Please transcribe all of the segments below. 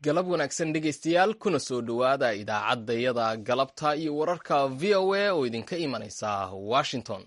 galab wanaagsan dhegaystayaal kuna soo dhowaada idaacaddayada galabta iyo wararka v o a oo idinka imanaysa washington.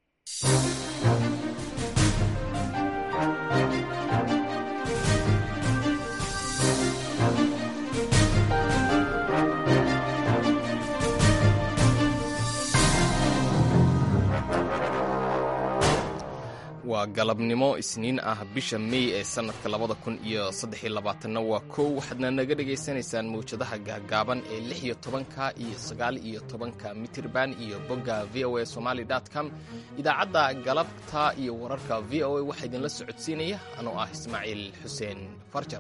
waa galabnimo isniin ah bisha May ee sanadka 2023 waa kow. waxaadna naga dhagaysanaysaan mawjadaha gaagaaban ee 16 iyo 19 mitirban iyo bogga voasomali.com. idaacadda galabta iyo wararka v o a waxaa idinla socodsiinaya anoo ah Ismaaciil Xuseen Farjar.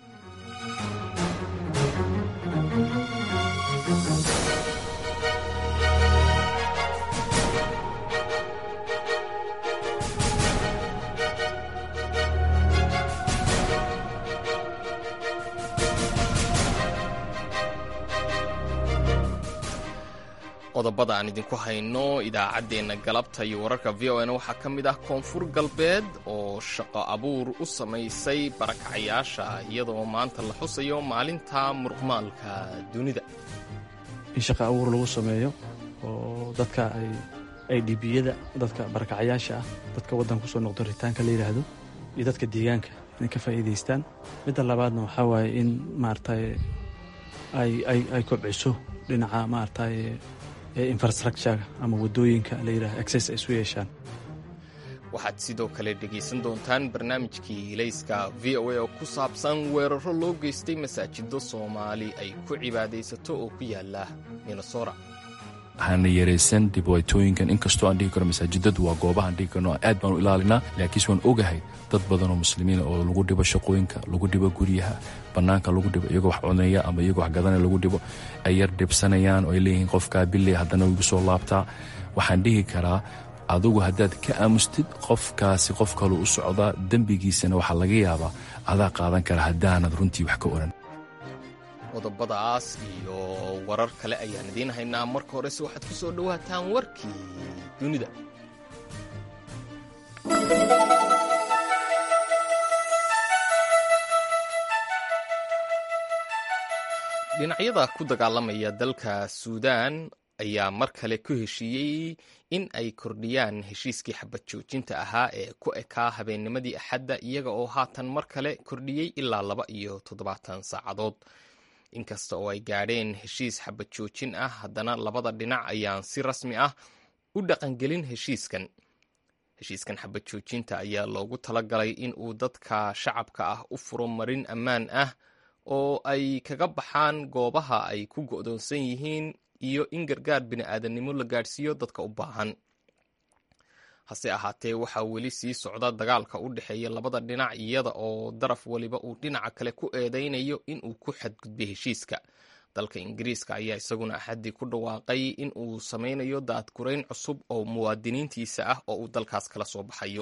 qodobada aan idinku hayno idaacaddeenna galabta iyo wararka v o a waxaa ka mid ah koonfur galbeed oo shaqo abuur u samaysay barakacayaasha iyadoo maanta la xusayo maalinta muruqmaalka dunida. in shaqo abuur lagu sameeyo oo dadka ay dhibiyada dadka barakacayaasha ah dadka waddanka kusoo noqdo ritaanka la yidhaahdo iyo dadka deegaanka inay ka faa'iidaystaan. midda labaadna waxaa waaye in maaragtay ay kobciso dhinaca maaragtay infrastructure ama wadooyinka la yidhaahdo access ay isu yeeshaan. waxaad sidoo kale dhegaysan doontaan barnaamijkii ilayska v o a oo ku saabsan weeraro loo geystay masaajido Soomaali ay ku cibaadaysato oo ku yaala Minnesota. waxaana yaraysan dhibaatooyinkan inkastoo aan dhihi karo masaajidadu waa goobahaan dhihi karno aad baan u ilaalinaa, laakiinse waan ogahay dad badan oo muslimiin oo lagu dhibo shaqooyinka, lagu dhibo guryaha, bannaanka lagu dhibo, iyagoo wax cunaya ama iyagoo wax gadanaya lagu dhibo, ay yar dhibsanayaan oo ay leeyihiin qofkaa billey haddana igu soo laabtaa. waxaan dhihi karaa adugu haddaad ka aamustid qofkaasi qof kaluu u socdaa, dembigiisana waxaa laga yaabaa adaa qaadan kara haddaanad runtii wax ka oran. qodobadaas iyo warar kale ayaan idiin haynaa. marka horese waxaad ku soo dhowaataan warkii dunida. dhinacyada ku dagaalamaya dalka Suudaan ayaa mar kale ku heshiiyey in ay kordhiyaan heshiiskii xabad joojinta ahaa ee ku ekaa habeennimadii Axadda, iyaga oo haatan mar kale kordhiyey ilaa 72 saacadood. inkasta oo ay gaadheen heshiis xabad joojin ah, haddana labada dhinac ayaan si rasmi ah u dhaqangelin heshiiskan xabad joojinta ayaa loogu talagalay in uu dadka shacabka ah u furo marin ammaan ah oo ay kaga baxaan goobaha ay ku go'doonsan yihiin iyo in gargaar bini'aadanimo la gaadhsiiyo dadka u baahan. hase ahaatee waxaa weli sii socda dagaalka u dhexeeya labada dhinac, iyada oo daraf waliba uu dhinaca kale ku eedaynayo in uu ku xadgudbay heshiiska. dalka Ingiriiska ayaa isaguna Axaddii ku dhawaaqay in uu samaynayo daadgurayn cusub oo muwaadiniintiisa ah oo uu dalkaas kala soo baxayo.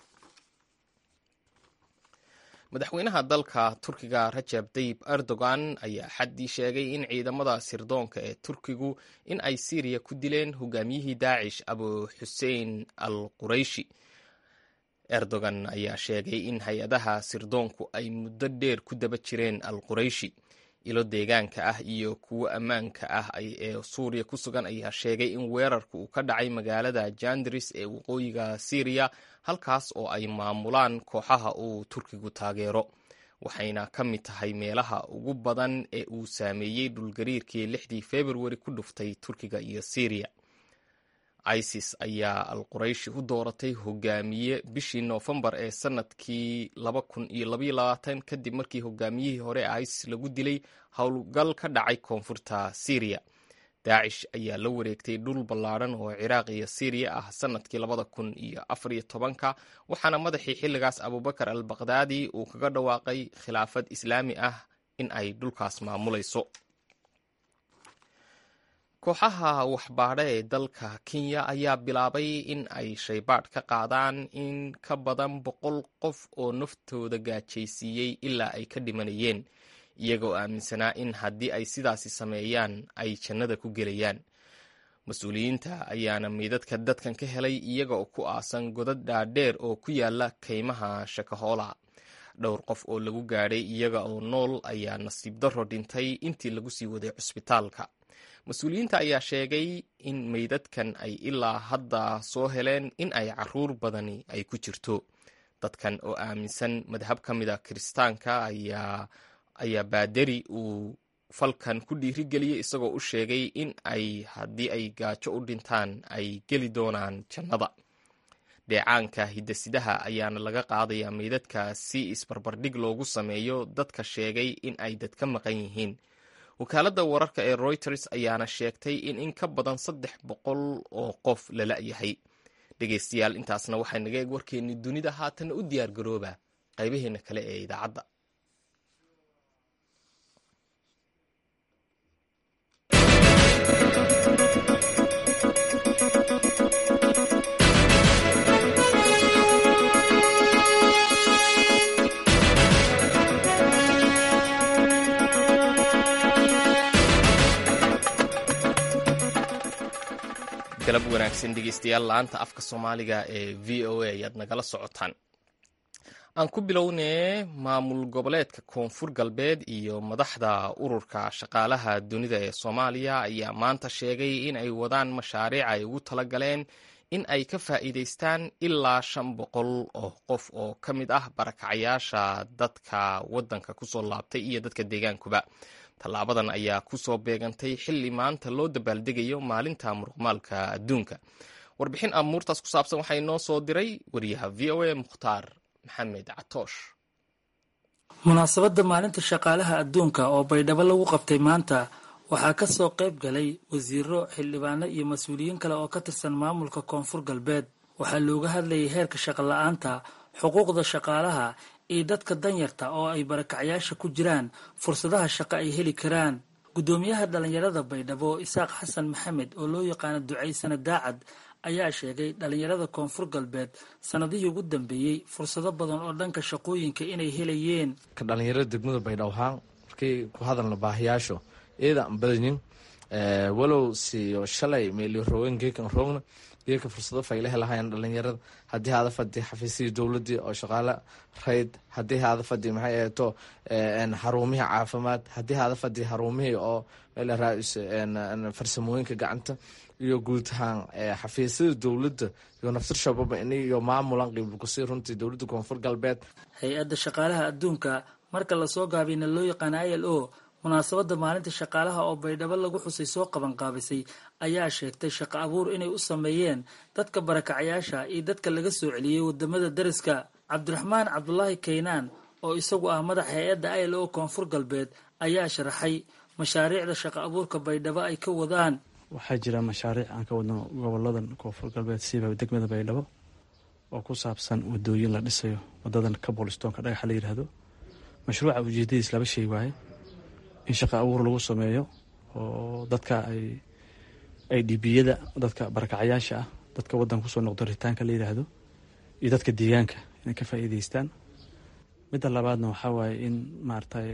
madaxweynaha dalka Turkiga Recep Tayyip Erdogan ayaa Axaddii sheegay in ciidamada sirdoonka ee Turkigu in ay Syria ku dileen hogaamiyihii Daacish Abu Hussein al-Qurayshi. Erdogan ayaa sheegay in hay-adaha sirdoonku ay muddo dheer ku daba jireen al-Qurayshi. ilo deegaanka ah iyo kuwo ammaanka ah ee Suuriya ku sugan ayaa sheegay in weerarku uu ka dhacay magaalada Jandris ee waqooyiga Syria, halkaas oo ay maamulaan kooxaha uu Turkigu taageero, waxayna ka mid tahay meelaha ugu badan ee uu saameeyey dhulgariirkii 6 February ku dhuftay Turkiga iyo Syria. ISIS ayaa al-Qurayshi u dooratay hogaamiye bishii Noofembar ee sanadkii 2022 kadib markii hogaamiyihii hore ee ISIS lagu dilay howlgal ka dhacay koonfurta Syria. Daacish ayaa la wareegtay dhul ballaaran oo Ciraaq iyo Syria ah sanadkii 2014, waxaana madaxii xilligaas Abubakar al-Baghdadi uu kaga dhawaaqay khilaafad islaami ah in ay dhulkaas maamulayso. kooxaha waxbaadha ee dalka Kenya ayaa bilaabay in ay shaybaadh ka qaadaan in ka badan 100 qof oo naftooda gaajaysiiyey ilaa ay ka dhimanayeen, iyagoo aaminsanaa in haddii ay sidaasi sameeyaan ay jannada ku gelayaan. mas-uuliyiinta ayaana meydadka dadkan ka helay iyaga oo ku aasan godad dhaadheer oo ku yaala kaymaha Shakahola. dhowr qof oo lagu gaadhay iyaga oo nool ayaa nasiib darro dhintay intii lagu sii waday cusbitaalka. mas-uuliyiinta ayaa sheegay in meydadkan ay ilaa hadda soo heleen in ay caruur badani ay ku jirto. dadkan oo aaminsan madhab ka mid a kiristaanka ayaa baadari uu falkan ku dhiirigeliyey isagoo u sheegay in ay haddii ay gaajo u dhintaan ay geli doonaan jannada. dheecaanka hidasidaha ayaana laga qaadayaa meydadka si isbarbardhig loogu sameeyo dadka sheegay in ay dadka maqan yihiin. wakaaladda wararka ee Reuters ayaana sheegtay in ka badan 300 oo qof la la'yahay. dhegaystayaal, intaasna waxay naga eeg warkeennii dunida. haatanna u diyaar garooba qaybaheenna kale ee idaacadda. galab wanaagsan dhegeystayaal, laanta afka soomaaliga ee v o a ayaad nagala socotaan. aan ku bilownee maamul goboleedka koonfur galbeed iyo madaxda ururka shaqaalaha dunida ee Soomaaliya ayaa maanta sheegay in ay wadaan mashaariic ay ugu talagaleen in ay ka faa'iidaystaan ilaa 500 oo qof oo ka mid ah barakacayaasha dadka waddanka kusoo laabtay iyo dadka deegaankuba. tallaabadan ayaa ku soo beegantay xilli maanta loo dabaaldegayo maalinta muruqmaalka adduunka. warbixin amuurtaas ku saabsan waxaa inoo soo diray wariyaha v o a Mukhtaar maxamed catoosh. munaasabadda maalinta shaqaalaha adduunka oo Baydhabo lagu qabtay maanta waxaa ka soo qayb galay wasiiro, xildhibaano iyo mas-uuliyiin kale oo ka tirsan maamulka koonfur galbeed. waxaa looga hadlayay heerka shaqo la'aanta, xuquuqda shaqaalaha iyo dadka danyarta oo ay barakacayaasha ku jiraan fursadaha shaqo ay heli karaan. gudoomiyaha dhalinyarada Baydhabo Isaaq Xasan Maxamed oo loo yaqaano Ducaysana Daacad ayaa sheegay dhalinyarada koonfur galbeed sanadihii ugu dambeeyey fursado badan oo dhanka shaqooyinka inay helayeen. ka dhalinyarada degmada Baydhabo haan markii ku hadalna baahiyaasho iyada aan badinin walow siyo shalay meeli roogeenkan roogna geeka fursado fayla helaayeen dhalinyarada haddii hada fadhi xafiisyada dowladda oo shaqaale rayd, haddii hada fadhi maxay ahaato xarumaha caafimaad, haddii hada fadhi xarumaha oo meel raa'is farsamooyinka gacanta iyo guud ahaan xafiisyada dowladda iyo nafsir shabab iyo maamulan qeyb ku sii runtii dowladda koonfur galbeed. hay-adda shaqaalaha adduunka marka la soo gaabiyna loo yaqaan ILO munaasabadda maalinta shaqaalaha oo Baydhabo lagu xusay soo qaban qaabisay ayaa sheegtay shaqo abuur inay u sameeyeen dadka barakacayaasha iyo dadka laga soo celiyey wadamada dariska. Cabdiraxmaan Cabdulaahi Kaynaan oo isagu ah madaxa hay-adda ILO koonfur galbeed ayaa sharaxay mashaariicda shaqo abuurka Baydhabo ay ka wadaan. waxaa jira mashaariic aan ka wadno goboladan koonfur galbeed sida degmada Baydhabo oo ku saabsan wadooyin la dhisayo. wadadan Cobblestone-ka dhagaxa la yiraahdo. mashruuca ujeedadiis laba shay waaye: in shaqo abuur lagu sameeyo oo dadka ay dhibiyada dadka barakacayaasha ah, dadka waddanka kusoo noqdo ritaanka la yiraahdo, iyo dadka deegaanka inay ka faa'iidaystaan. midda labaadna waxaa waaye in maaragtay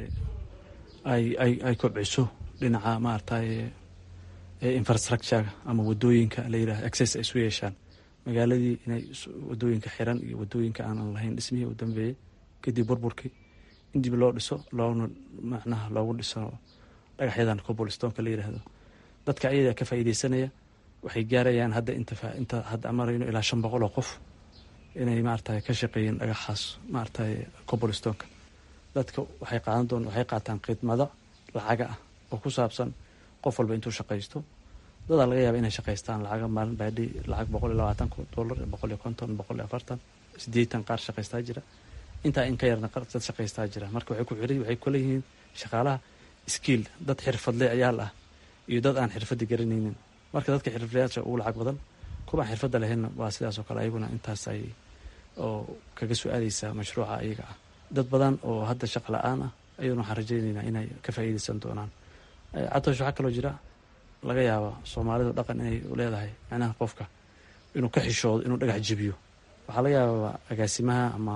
ay kobciso dhinaca maaragtay infrastructure ama wadooyinka la yiraahdo access ay isu yeeshaan. magaaladii inay wadooyinka xiran iyo wadooyinka aan lahayn dhismihii u dambeeyey kadib burburkii in dib loo dhiso, loona macnaha loogu dhiso dhagaxyadan Cobblestone-ka la yiraahdo. dadka ayaga ka faa'iideysanaya waxay gaarayaan hadda inta hadda amarayno ilaa 500 oo qof inay maaragtay ka shaqeeyeen dhagaxaas maaragtay Cobblestone-ka. dadka waxay qaataan khidmado lacaga ah oo ku saabsan qof walba intuu shaqaysto. dad laga yaabo inay shaqaystaan lacag maalin baadhi lacag $120, $150, $140, 80 qaar shaqaystaa jira. intaa in ka yarna dad shaqaystaa jira. marka waxay ku leeyihiin shaqaalaha skill, dad xirfadle ayaal ah iyo dad aan xirfadi garanaynin. marka dadka xirfadlayaasha ugu lacag badan, kuwa xirfadda lehna waa sidaas oo kale ayaguna intaas ay oo kaga soo aadaysa mashruuca ayaga ah. dad badan oo hadda shaqo la'aan ah ayuuna waxaan rajaynaynaa inay ka faa'iidaysan doonaan. catoosh waxaa kaloo jira laga yaabo Soomaalidu dhaqan inay u leedahay macnaha qofka inuu ka xishoodo inuu dhagax jibiyo. waxaa laga yaabaa agaasimaha ama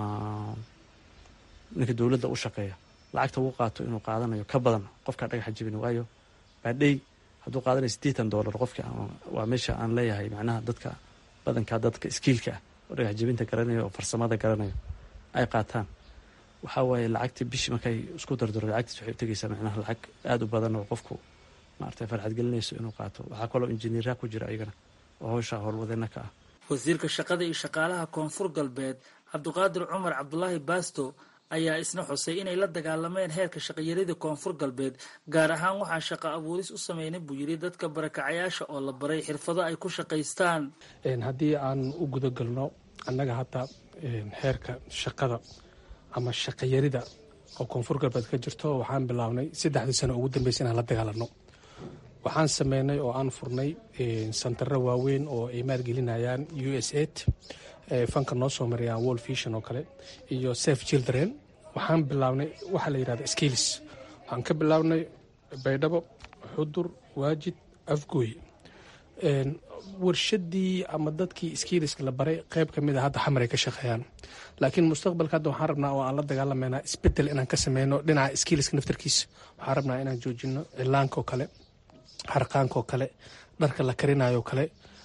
ninka dowladda u shaqeeya lacagta uu qaato inuu qaadanayo ka badan qofka dhagax jibin. waayo baadhay hadduu qaadanayo $80 qofka, waa meesha aan leeyahay macnaha dadka badanka dadka skiilka ah oo dhagax jibinta garanayo oo farsamada garanayo ay qaataan. waxaa waaye lacagtii bishii markay isku dardaro lacagtiis waxay utegaysaa macnaha lacag aada u badan oo qofku maaragtay farxad gelinayso inuu qaato. waxaa kaloo injineera ku jira ayagana oo hawsha howlwadeena ka ah. wasiirka shaqada iyo shaqaalaha koonfur galbeed cabdiqaadir cumar cabdulaahi baasto ayaa isna xusay inay la dagaalameen heerka shaqayarida koonfur galbeed, gaar ahaan waxaa shaqo abuuris u sameynay buu yidhi dadka barakacayaasha oo la baray xirfado ay ku shaqaystaan. haddii aan u gudagalno annaga hadda heerka shaqada ama shaqayarida oo koonfur galbeed ka jirto, waxaan bilaabnay 3 sano ugu dambaysa inaan la dagaalano. waxaan sameynay oo aan furnay santaro waaweyn oo ay maalgelinayaan USAID, fanka noo soo marayaan World Vision oo kale iyo Save Children. waxaan bilaabnay waxa la yidhahda skills. waxaan ka bilaabnay Baydhabo, Xudur, Waajid, Afgooy. warshadii ama dadkii skillska la baray qayb ka mid a hadda xamar ay ka shaqeeyaan, laakiin mustaqbalka hadda waxaan rabnaa oo aan la dagaalamayna isbedel inaan ka sameyno dhinaca skillska naftarkiisa. waxaan rabnaa inaan joojino cilaanka oo kale, harqaankaoo kale, dharka la karinayo kale,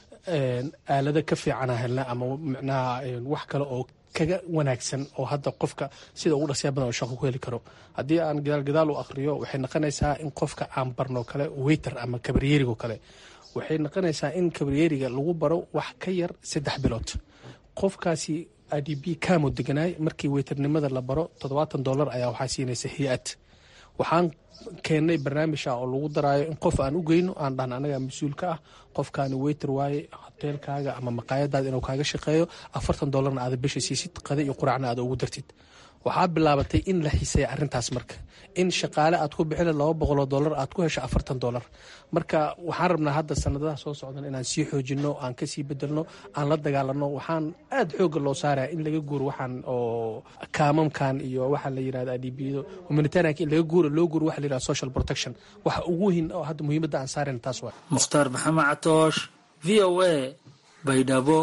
aalado ka fiicana helna ama micnaha wax kale oo kaga wanaagsan oo hadda qofka sida ugu dhasya badan oo shaqo ku heli karo. haddii aan gadaal u akhriyo waxay noqonaysaa in qofka aan barno kale waiter ama kabaryerigo kale, waxay noqonaysaa in kabaryeriga lagu baro wax ka yar 3 bilood. qofkaasi IDP kamo deganaay markii waiternimada la baro $70 ayaa waxaa siinaysa hay-ad. waxaan keennay barnaamij ah oo lagu daraayo in qof aan u geyno aan dhahan anaga mas-uul ka ah, qofkaani waiter waaye, hoteelkaaga ama maqaayadaada inuu kaaga shaqeeyo $40 aada bisha siisid, qada iyo quracna aada ugu dartid. waxaa bilaabatay in la xiiseeya arrintaas, marka in shaqaale aad ku bixin $200 aad ku hesho $40. marka waxaan rabnaa hadda sanadaha soo socdan inaan sii xoojino, aan kasii bedelno, aan la dagaalano. waxaan aada xooga loo saaraya in laga guuro waxaan oo kaamamkan iyo waxaa la yirahda adibiyado humanitarianka, in laga guuro loo guuro waxa la yirahda social protection. waxa ugu weyn oo hadda muhiimadda aan saarayna taas waa. mukhtaar maxamed catoosh, VOA, Baydhabo.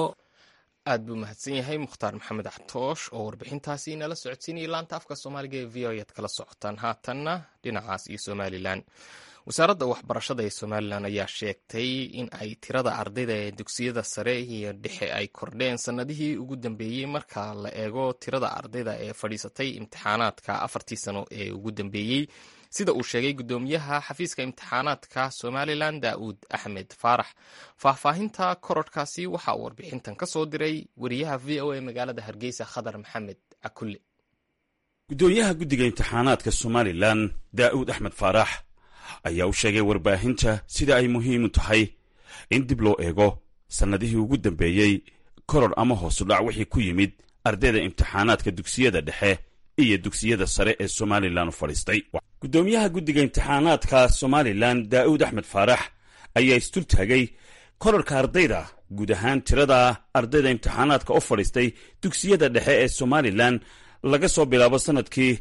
aad buu mahadsan yahay mukhtaar maxamed catoosh oo warbixintaasi inala socodsiinayay laanta afka soomaaliga ee VOA ad kala socotaan. haatanna dhinacaas iyo somalilan. wasaaradda waxbarashada ee somalilan ayaa sheegtay in ay tirada ardayda ee dugsiyada sare iyo dhexe ay kordheen sanadihii ugu dambeeyey marka la eego tirada ardayda ee fadhiisatay imtixaanaadka 4 sano ee ugu dambeeyey, sida uu sheegay gudoomiyaha xafiiska imtixaanaadka somalilan daa'uud axmed faarax. faahfaahinta korodhkaasi waxa uu warbixintan ka soo diray wariyaha VOA magaalada hargeysa khadar maxamed cakulle. gudoomiyaha guddiga imtixaanaadka somalilan daa'uud axmed faarax ayaa u sheegay warbaahinta sida ay muhiim u tahay in dib loo eego sannadihii ugu dambeeyey koror ama hoosu dhac wixii ku yimid ardayda imtixaanaadka dugsiyada dhexe iyo dugsiyada sare ee somalilan u fadhiistay. gudoomiyaha guddiga imtixaanaadka somalilan daa'uud axmed faarax ayaa isdul taagay kororka ardayda guud ahaan tirada ardayda imtixaanaadka u fadhiistay dugsiyada dhexe ee somalilan laga soo bilaabo sanadkii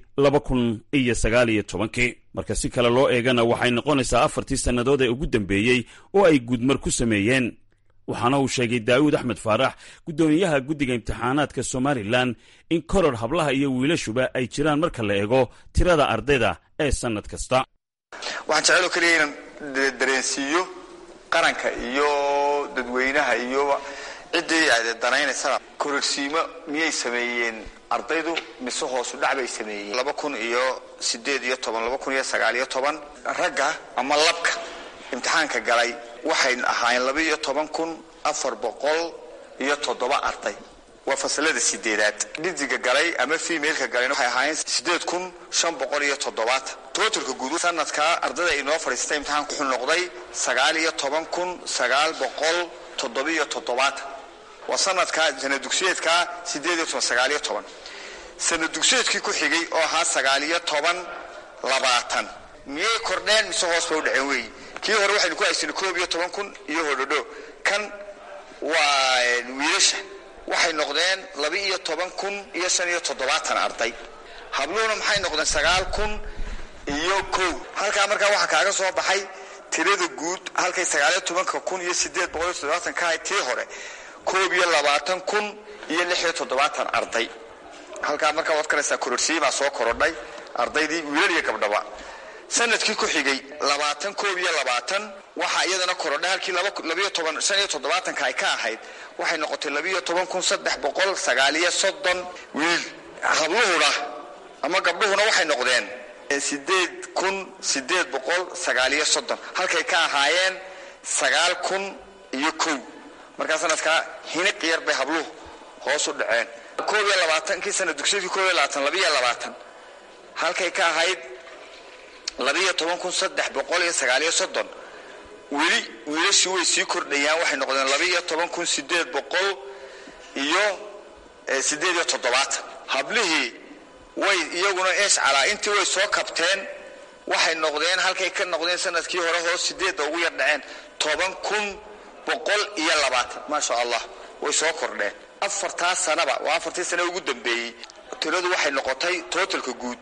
2019. marka si kale loo eegana waxay noqonaysaa 4 sannadood ee ugu dambeeyey oo ay guudmar ku sameeyeen. waxaana uu sheegay daa'uud axmed faarax gudoomiyaha guddiga imtixaanaadka somalilan in koror hablaha iyo wiilashuba ay jiraan marka la eego tirada ardayda ee sannad kasta. waxaan jecel oo keliya inaan dareensiiyo qaranka iyo dadweynaha iyo ciddii ay danaynaysaa kororsiimo miyay sameeyeen ardaydu mise hoosu dhac bay sameeyeen. 2018 2019 ragga ama labka imtixaanka galay waxay ahaayeen 12,407 arday. waa fasalada 8aad. dhidiga galay ama female-ka galay waxay ahaayeen 8,570. totalka guud sanadka ardayda inoo fadhiistay imtixaanku wuxuu noqday 19,977. waa sanadka sanad dugsiyeedka 8,919. sanad dugsiyeedkii ku xigay oo ahaa 9,20 miyay kordheen mise hoos bay u dhaceen weey. kii hore waxaynu ku haysanay 11,000 iyo hodhodho. kan waa wiilasha waxay noqdeen 12,075 arday. habluhuna maxay noqdeen 9,001. halkaa markaa waxaa kaaga soo baxay tirada guud halkay 19,870 ka ahayd tii hore 22,076 arday. halkaa markaa waad karaysaa kororsiimaa soo korodhay ardaydii wiilal iyo gabdhaba. sanadkii ku xigay 2020 waxaa iyadana korodhay halkii 12,570 ay ka ahayd waxay noqotay 12,330 wiil. habluhuna ama gabdhuhuna waxay noqdeen 8,830 halkay ka ahaayeen 9,001 markaa sanadkaa hiniq yar bay habluhu hoos u dhaceen 21 sana dugsiyadii 22 halkay ka ahayd 12,330 weli wiilashii way sii kordhayaan waxay noqdeen 12,870 hablihii way iyaguna calaa intii way soo kabteen waxay noqdeen halkay ka noqdeen sanadkii hore hoos 8 ugu yar dhaceen 10,120 maasha allah way soo kordheen afartaa sanaba waa afartii sano ugu dambeeyey tiradu waxay noqotay totalka guud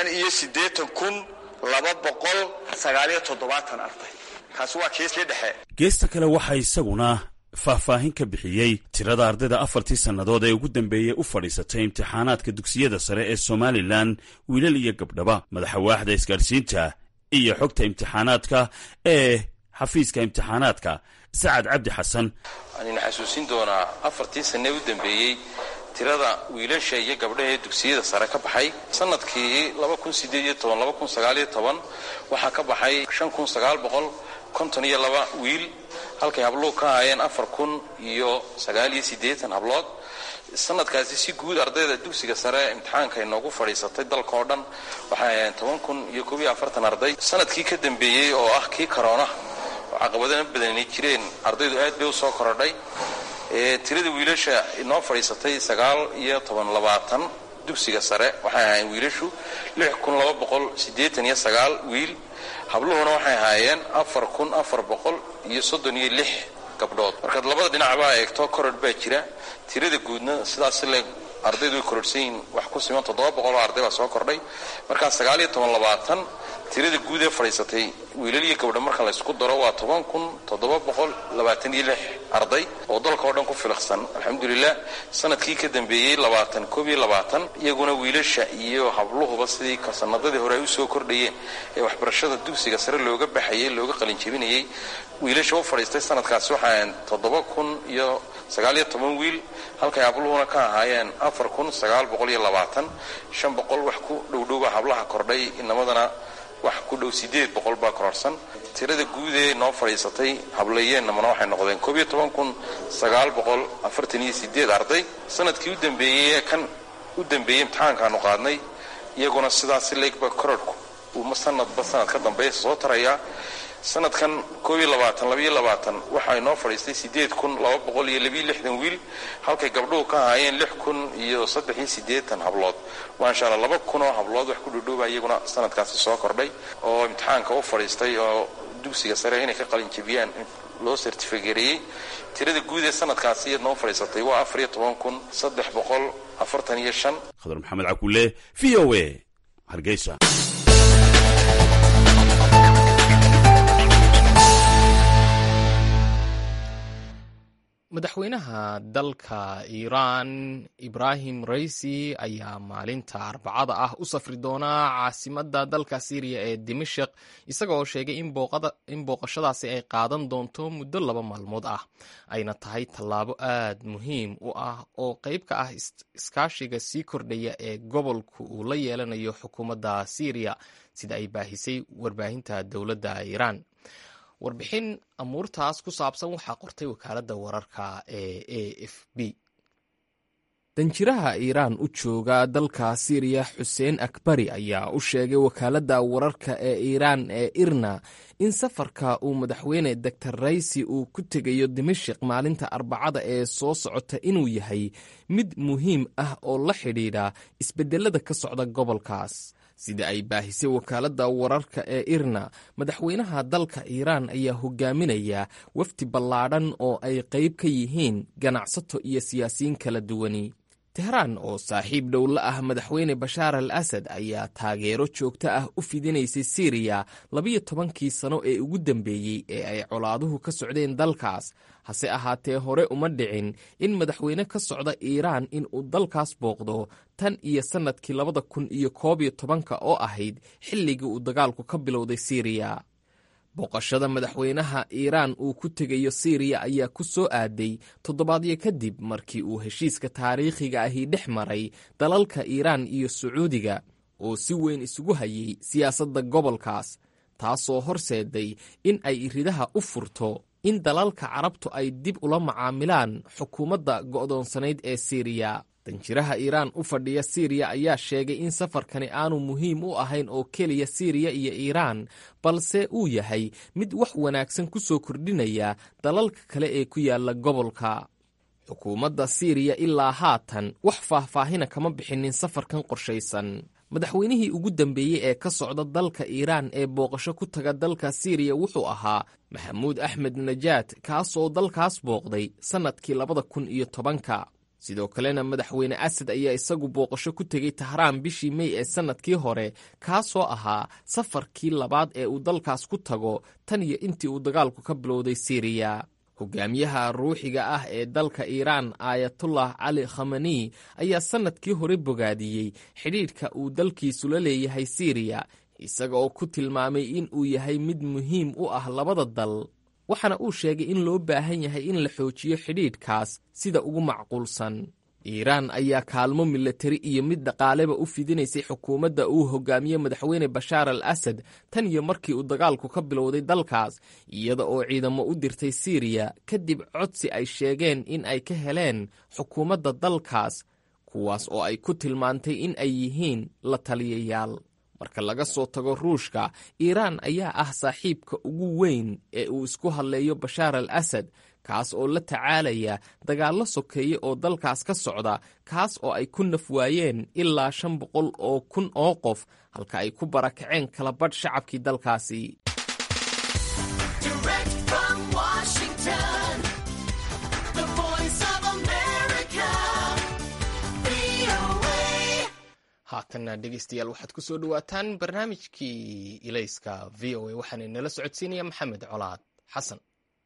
85,297 arday kaasi waa kiisii dhexe. geesta kale waxaa isaguna faahfaahin ka bixiyey tirada ardayda afartii sannadood ee ugu dambeeyey u fadhiisatay imtixaanaadka dugsiyada sare ee somalilan wiilal iyo gabdhaba madaxa waaxda isgaadhsiinta iyo xogta imtixaanaadka ee xafiiska imtixaanaadka sacad cabdi xasan. waxaan xasuusin doonaa afartii sanne u dambeeyey tirada wiilasha iyo gabdhaha ee dugsiyada sare ka baxay sanadkii 2018-2019 waxaa ka baxay 5,952 wiil halkay habluhu ka ahaayeen 4,089 hablood. sanadkaasi si guud ardayda dugsiga sare imtixaanka inoogu fadhiisatay dalka oo dhan waxay ahaayeen 10,040 arday. sanadkii ka dambeeyey oo ah kii corona oo caqabadana badanay jireen ardaydu aad bay u soo korodhay. tirada wiilasha inoo fadhiisatay 19 dugsiga sare waxay ahaayeen wiilashu 6,289 wiil habluhuna waxay ahaayeen 4,436 gabdhood. markaad labada dhinacba eegto koror baa jira tirada guudna sidaas le ardaydu way kororsan yihiin wax ku siman 700 oo arday baa soo kordhay. markaa 19 tirada guud ee fadhiisatay wiilal iyo gabdho marka la isku daro waa 10,726 arday oo dalka oo dhan ku filaqsan alxamdulilah. sanadkii ka dambeeyey 2021 iyaguna wiilasha iyo habluhuba sidii sanadadii hore ay u soo kordhayeen ee waxbarashada dugsiga sare looga baxayay looga qalin jebinayay wiilasha u fadhiistay sanadkaasi waxaan 7,019 wiil halkay habluhuna ka ahaayeen 4,920 500 wax ku dhowdhowba hablaha kordhay inamadana wax ku dhow 800 baa kororsan. tirada guud ee noo fadhiisatay hablayeenamana waxay noqdeen 11,948 arday. sanadkii u dambeeyey imtixaankaanu qaadnay iyaguna sidaas leegba kororku uu sanadba sanad ka dambeeya soo tarayaa. sanadkan 2022 waxay noo fadhiistay 8,262 wiil halkay gabdhuhu ka ahaayeen 6,083 hablood. maasha Allah 2,000 oo hablood wax ku dhudhooba iyaguna sanadkaasi soo kordhay oo imtixaanka u fadhiistay oo dugsiga sare inay ka qalin jebiyaan loo sertifikeeyay. tirada guud ee sanadkaasi noo fadhiisatay waa 14,345. khadar maxamed cakuule VOA Hargeysa. madaxweynaha dalka iiraan ibraahim raisi ayaa maalinta arbacada ah u safri doonaa caasimadda dalka siiriya ee dimashik isagoo sheegay in booqashadaasi ay qaadan doonto muddo 2 maalmood ah ayna tahay tallaabo aad muhiim u ah oo qayb ka ah iskaashiga sii kordhaya ee gobolku uu la yeelanayo xukuumadda siiriya sida ay baahisay warbaahinta dowladda iiraan. warbixin amuurtaas ku saabsan waxaa qortay wakaaladda wararka ee AFP. danjiraha iiraan u jooga dalka siiriya xuseen akbari ayaa u sheegay wakaaladda wararka ee iiraan ee irna in safarka uu madaxweyne doctor raisi uu ku tegayo dimashik maalinta arbacada ee soo socota inuu yahay mid muhiim ah oo la xidhiidha isbedelada ka socda gobolkaas. sida ay baahisay wakaaladda wararka ee irna madaxweynaha dalka iiraan ayaa hogaaminaya wafdi ballaadhan oo ay qayb ka yihiin ganacsato iyo siyaasiyiin kala duwani. tehraan oo saaxiib dhow la ah madaxweyne bashaar al asad ayaa taageero joogto ah u fidinaysay siiriya 12 sano ee ugu dambeeyey ee ay colaaduhu ka socdeen dalkaas. hase ahaatee hore uma dhicin in madaxweyne ka socda iiraan in uu dalkaas booqdo tan iyo sannadkii 2011 oo ahayd xilligii uu dagaalku ka bilowday siiriya. booqashada madaxweynaha iiraan uu ku tegayo siiriya ayaa ku soo aaday toddobaadyo kadib markii uu heshiiska taariikhiga ahi dhex maray dalalka iiraan iyo sacuudiga oo si weyn isugu hayay siyaasadda gobolkaas, taasoo horseeday in ay iridaha u furto in dalalka carabtu ay dib ula macaamilaan xukuumadda go'doonsanayd ee Siiriya. danjiraha Iiraan u fadhiya Siiriya ayaa sheegay in safarkani aanu muhiim u ahayn oo keliya Siiriya iyo Iiraan, balse uu yahay mid wax wanaagsan ku soo kordhinaya dalalka kale ee ku yaala gobolka. xukuumadda Siiriya ilaa haatan wax faahfaahina kama bixinin safarkan qorshaysan. madaxweynihii ugu dambeeyey ee ka socda dalka Iiraan ee booqasho ku taga dalka Siiriya wuxuu ahaa Maxamuud Axmed Najaad, kaasoo dalkaas booqday sannadkii 2010. sidoo kalena madaxweyne Asad ayaa isagu booqasho ku tegey Tahraan bishii May ee sannadkii hore, kaasoo ahaa safarkii labaad ee uu dalkaas ku tago tan iyo intii uu dagaalku ka bilowday Siiriya. hogaamiyaha ruuxiga ah ee dalka Iiraan Ayatollah Cali Khamenei ayaa sannadkii hore bogaadiyey xidhiidhka uu dalkiisu la leeyahay Siiriya, isaga oo ku tilmaamay in uu yahay mid muhiim u ah labada dal, waxaana uu sheegay in loo baahan yahay in la xoojiyo xidhiidhkaas sida ugu macquulsan. Iiraan ayaa kaalmo milatari iyo mid dhaqaaleba u fidinaysay xukuumadda uu hogaamiye madaxweyne Bashaar al-Asad tan iyo markii uu dagaalku ka bilowday dalkaas, iyada oo ciidamo u dirtay Siiriya kadib codsi ay sheegeen in ay ka heleen xukuumadda dalkaas, kuwaas oo ay ku tilmaantay in ay yihiin la taliyayaal. marka laga soo tago Ruushka, Iiraan ayaa ah saaxiibka ugu weyn ee uu isku hadleeyo Bashaar al-Asad, kaas oo la tacaalaya dagaallo sokeeye oo dalkaas ka socda, kaas oo ay ku naf waayeen ilaa 500,000 oo qof, halka ay ku barakaceen kala badh shacabkii dalkaasi. haatanna dhegeystayaal waxaad ku soo dhowaataan barnaamijkii ilayska VOA, waxaana nala socodsiinaya Maxamed Colaad Xasan.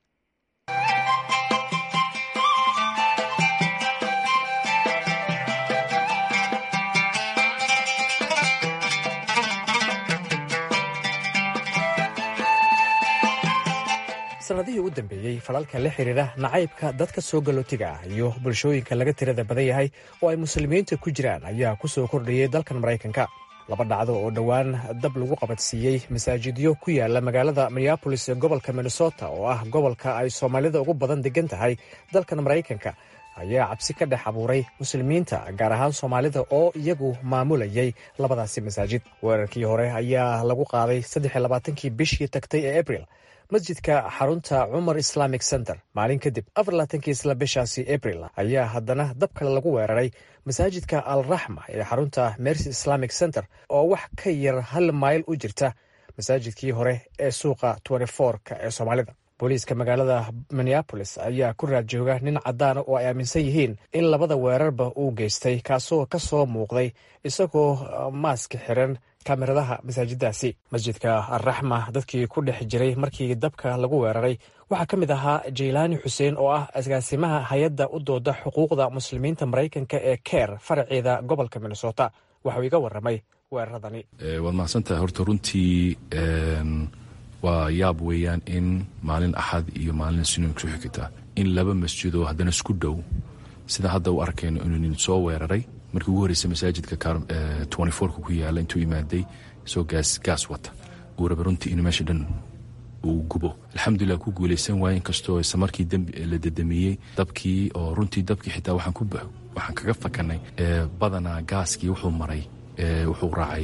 sanadihii u dambeeyey falalka la xiriira nacaybka dadka soo galootiga ah iyo bulshooyinka laga tirada badan yahay oo ay muslimiinta ku jiraan ayaa ku soo kordhayay dalkan maraykanka. laba dhacdo oo dhowaan dab lagu qabadsiiyey masaajidyo ku yaala magaalada Minneapolis ee gobolka Minnesota oo ah gobolka ay Soomaalida ugu badan degan tahay dalkan maraykanka ayaa cabsi ka dhex abuuray muslimiinta, gaar ahaan Soomaalida oo iyagu maamulayay labadaasi masaajid. weerarkii hore ayaa lagu qaaday 23kii bishii tagtay ee Abril masjidka xarunta Cumar Islamic Center. maalin kadib 24kii isla bishaasi Abril ayaa haddana dab kale lagu weeraray masaajidka Al-Raxma ee xarunta Mercy Islamic Center oo wax ka yar 1 mayl u jirta masaajidkii hore ee suuqa 24ka ee Soomaalida. booliiska magaalada Minneapolis ayaa ku raad jooga nin caddaana oo ay aaminsan yihiin in labada weerarba uu geystay, kaasoo ka soo muuqday isagoo maaska xiran kameradaha masaajiddaasi. masjidka Al-Raxma dadkii ku dhex jiray markii dabka lagu weeraray waxaa ka mid ahaa Jaylaani Xuseen oo ah agaasimaha hay-adda u dooda xuquuqda muslimiinta maraykanka ee CARE faraceeda gobolka Minnesota. waxuu iga warramay weeraradani. waad mahadsantahay. horta runtii waa yaab weeyaan in maalin axad iyo maalin isniin ku xigta in laba masjidoo haddana isku dhow sida hadda u arkayno inuu nin soo weeraray. markii ugu horreysay masaajidka 24ka ku yaala intuu imaaday soo gaas wata uu raba runtii in meesha dhan uu gubo. alxamdulilah ku guulaysan waaye, inkastoo isla markii la dadamiyey dabkii oo runtii dabkii xitaa waxaan kaga fakanay badanaa gaaskii wuxuu maray wuxuu raacay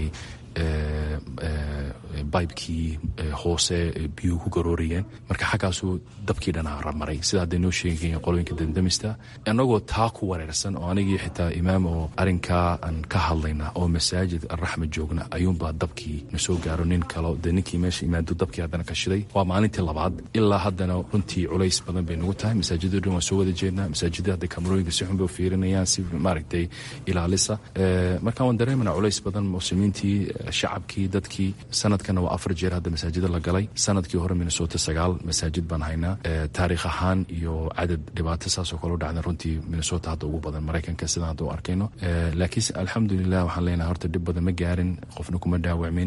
bibekii hoose biyuhu ku garoorayeen, marka xaggaasuu dabkii dhanaa maray sida hadday noo sheegayeen qolooyinka dandamista. annagoo taa ku wareersan oo anigii xitaa imaam oo arrinkaa aan ka hadlayna oo masaajid Al-Raxma joogna ayuunbaa dabkii na soo gaaro. nin kalo dee ninkii meesha imaado dabkii haddana ka shiday. waa maalintii labaad. ilaa haddana runtii culays badan bay nagu tahay. masaajidda dhan waan soo wada jeednaa. masaajidda hadda kamarooyinka si xun bay u fiirinayaan, si maaragtay ilaalisa. markaan waan dareemanaa culays badan muslimiintii, shacabkii, dadkii. sanadkana waa 4 jeer hadda masaajida la galay. sanadkii hore Minnesota 9 masaajid baan haynaa. taariikh ahaan iyo cadad dhibaato saasoo kale u dhacda runtii Minnesota hadda ugu badan maraykanka sidaan hadda u arkayno. laakiinse alxamdulilah waxaan leenahay horta dhib badan ma gaarin, qofna kuma dhaawacmin.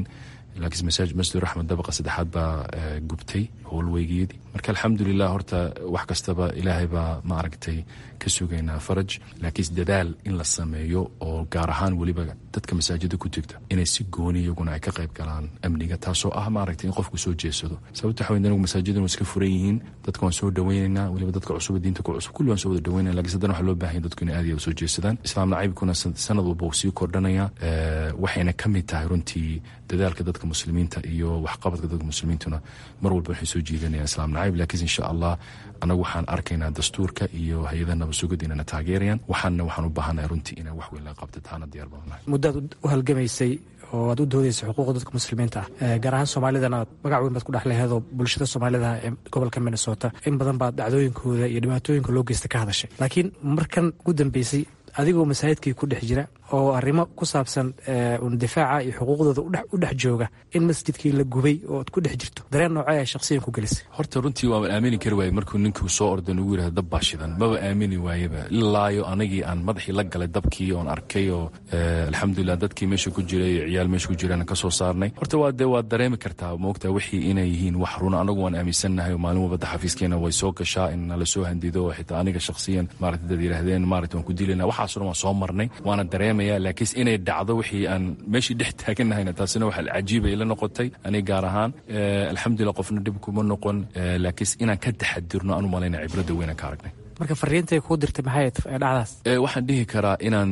laakiin masjid raxmed dabaqa saddexaad baa gubtay howlweygeedii marka alxamdulilah horta wax kastaba ilaahay baa ma aragtay ka sugaynaa faraj laakiin dadaal in la sameeyo oo gaar ahaan weliba dadka masaajida ku jirta inay si gooni iyaguna ay ka qayb galaan amniga taasoo ah ma aragtay in qofku soo jeesado sababta waxa weyn anagu masaajidana iska furan yihiin dadka waan soo dhaweynaynaa weliba dadka cusub diinta ku cusub kulli waan soo wada dhaweynaa laakiin haddana waxaa loo baahan yahay dadku inay aad iyo aad u soo jeesadaan islaam nacaybkuna sanad walba uu sii kordhanaya waxayna ka mid tahay runtii dadaalka dadka muslimiinta iyo waxqabadka dadka muslimiintuna mar walba waxay soo jiidanayaan islaam nacayb laakiin insha allah anagu waxaan arkaynaa dastuurka iyo hay-adaha nabasugid inayna taageerayaan waxaan u baahanahay runtii inay wax weyn laga qabta taana diyaar baan nahay muddaad u halgamaysay oo aad u doodaysay xuquuqda dadka muslimiinta ah gaar ahaan soomaalidana magac weyn baad ku dhex leheedoo bulshada soomaalida ee gobolka minnesota in badan baad dhacdooyinkooda iyo dhibaatooyinka loo geysta ka hadashay laakiin markan ugu dambeysay adigoo masaajidkii ku dhex jira oo arrimo ku saabsan difaaca iyo xuquuqdooda u dhex jooga in masjidkii la gubay oo aad ku dhex jirto dareen noocee ay shakhsiyan ku gelisay horta runtii waaba aamini kari waaye markuu ninkuu soo ordan ugu yidhahdo dab baa shidan maba aamini waayeba ilaayo anagii aan madaxii la galay dabkii oon arkay oo alxamdulilah dadkii meesha ku jiray ciyaal meesha ku jiraan ka soo saarnay horta waad dareemi kartaa moogtaa wixii inay yihiin wax runa anagu waan aaminsannahay oo maalin walbada xafiiskeena way soo gashaa in nala soo handido oo xitaa aniga shakhsiyan maaragta dad yidhaahdeen maaragta waan ku dilayna waxaasoo dhan waan soo marnay waana dareemaya laakiin inay dhacdo wixii aan meeshii dhex taaganahayna taasina waxa cajiibay la noqotay aniga gaar ahaan alxamdulilah qofna dhib kuma noqon laakiin inaan ka taxadirno aan u malayna cibrada weyn ka aragnay marka fariintay kuu dirtay maxay dhacdaas waxaan dhihi karaa inaan